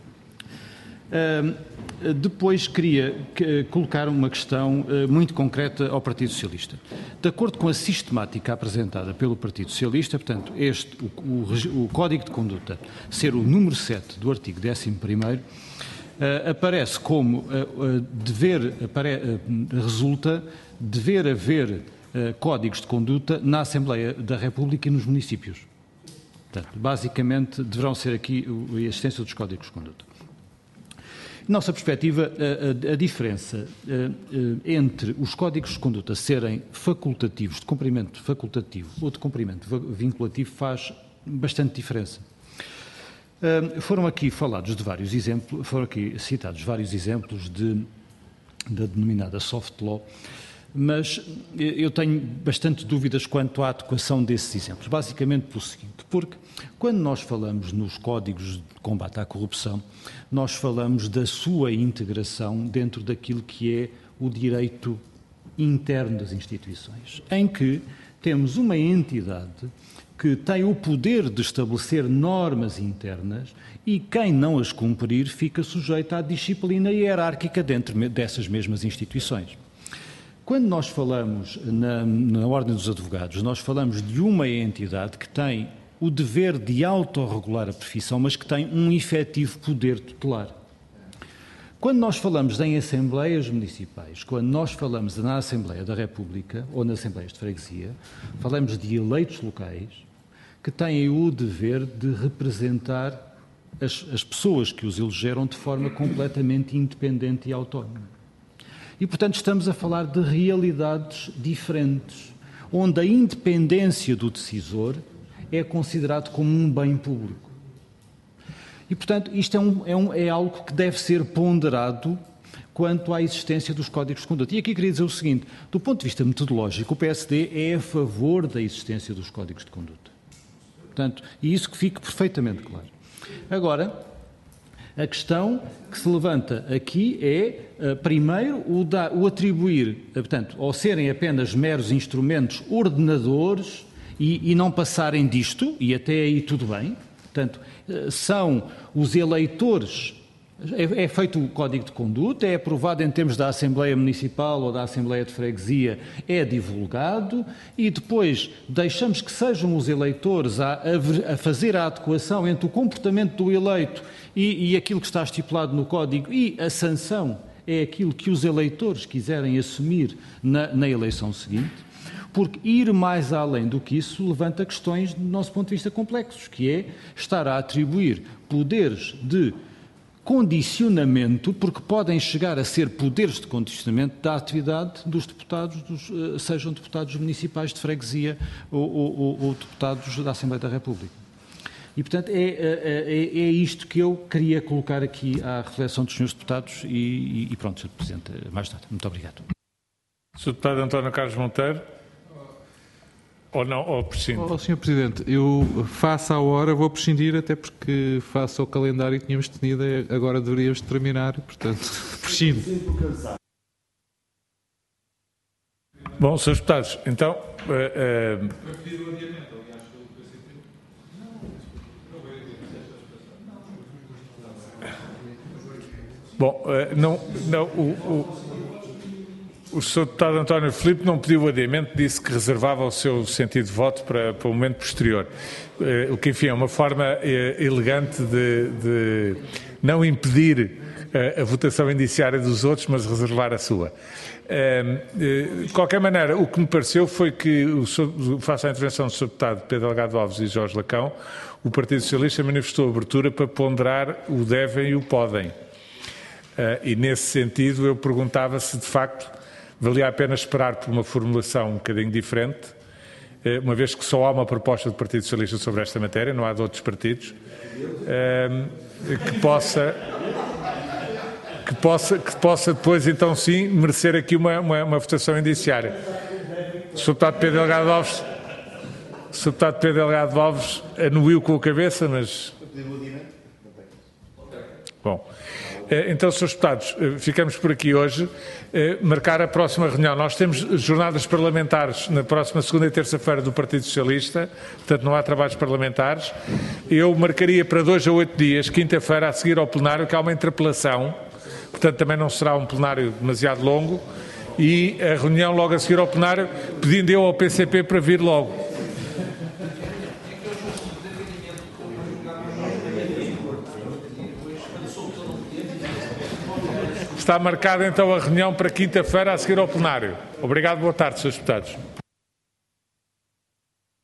Uh, depois queria que, colocar uma questão uh, muito concreta ao Partido Socialista. De acordo com a sistemática apresentada pelo Partido Socialista, portanto, este, o, o, o Código de Conduta ser o número sete do artigo décimo primeiro, Uh, aparece como uh, uh, dever, apare, uh, resulta dever haver uh, códigos de conduta na Assembleia da República e nos municípios. Portanto, basicamente, deverão ser aqui a existência dos códigos de conduta. Nossa perspectiva, a, a, a diferença uh, uh, entre os códigos de conduta serem facultativos, de cumprimento facultativo ou de cumprimento vinculativo, faz bastante diferença. Uh, foram aqui falados de vários exemplos, foram aqui citados vários exemplos de, da denominada soft law, mas eu tenho bastante dúvidas quanto à adequação desses exemplos, basicamente pelo seguinte, porque quando nós falamos nos códigos de combate à corrupção, nós falamos da sua integração dentro daquilo que é o direito interno das instituições, em que temos uma entidade que tem o poder de estabelecer normas internas e quem não as cumprir fica sujeito à disciplina hierárquica dentro dessas mesmas instituições. Quando nós falamos na, na Ordem dos Advogados, nós falamos de uma entidade que tem o dever de autorregular a profissão, mas que tem um efetivo poder tutelar. Quando nós falamos em assembleias municipais, quando nós falamos na Assembleia da República ou nas Assembleias de Freguesia, falamos de eleitos locais que têm o dever de representar as, as pessoas que os elegeram de forma completamente independente e autónoma. E, portanto, estamos a falar de realidades diferentes. onde a independência do decisor é considerado como um bem público. E, portanto, isto é, um, é, um, é algo que deve ser ponderado quanto à existência dos códigos de conduta. E aqui queria dizer o seguinte, do ponto de vista metodológico, o P S D é a favor da existência dos códigos de conduta. Portanto, e isso que fique perfeitamente claro. Agora, a questão que se levanta aqui é, primeiro, o, da, o atribuir, portanto, ao serem apenas meros instrumentos ordenadores e, e não passarem disto, e até aí tudo bem, portanto, são os eleitores, é, é feito o código de conduta, é aprovado em termos da Assembleia Municipal ou da Assembleia de Freguesia, é divulgado e depois deixamos que sejam os eleitores a, a, a fazer a adequação entre o comportamento do eleito e, e aquilo que está estipulado no código e a sanção é aquilo que os eleitores quiserem assumir na, na eleição seguinte. Porque ir mais além do que isso levanta questões, do nosso ponto de vista, complexos, que é estar a atribuir poderes de condicionamento, porque podem chegar a ser poderes de condicionamento da atividade dos deputados, dos, sejam deputados municipais de freguesia ou, ou, ou deputados da Assembleia da República. E, portanto, é, é, é isto que eu queria colocar aqui à reflexão dos senhores deputados e, e pronto, senhor Presidente, mais nada. Muito obrigado. senhor Deputado António Carlos Monteiro. Ou não, ou prescinde? Oh, senhor Presidente, eu, face à hora, vou prescindir, até porque, face ao calendário que tínhamos tenido, agora deveríamos terminar, portanto, prescindo. Bom, senhores deputados, então... Uh, uh... Bom, uh, não, não, o... o... O senhor Deputado António Filipe não pediu o adiamento, disse que reservava o seu sentido de voto para, para o momento posterior. O que, enfim, é uma forma elegante de, de não impedir a, a votação indiciária dos outros, mas reservar a sua. De qualquer maneira, o que me pareceu foi que, face à intervenção do senhor Deputado Pedro Delgado Alves e Jorge Lacão, o Partido Socialista manifestou abertura para ponderar o devem e o podem. E, nesse sentido, eu perguntava se, de facto, valia a pena esperar por uma formulação um bocadinho diferente, uma vez que só há uma proposta do Partido Socialista sobre esta matéria, não há de outros partidos, que possa, que possa, que possa depois, então sim, merecer aqui uma, uma, uma votação indiciária. O senhor Deputado Pedro Delgado Alves, o senhor Deputado Pedro Delgado Alves anuiu com a cabeça, mas... Bom... Então, senhores deputados, ficamos por aqui hoje. Marcar a próxima reunião. Nós temos jornadas parlamentares na próxima segunda e terça-feira do Partido Socialista, portanto não há trabalhos parlamentares. Eu marcaria para dois a oito dias, quinta-feira, a seguir ao plenário, que há uma interpelação, portanto também não será um plenário demasiado longo, e a reunião logo a seguir ao plenário, pedindo eu ao P C P para vir logo. Está marcada então a reunião para quinta-feira a seguir ao plenário. Obrigado, boa tarde, senhores deputados.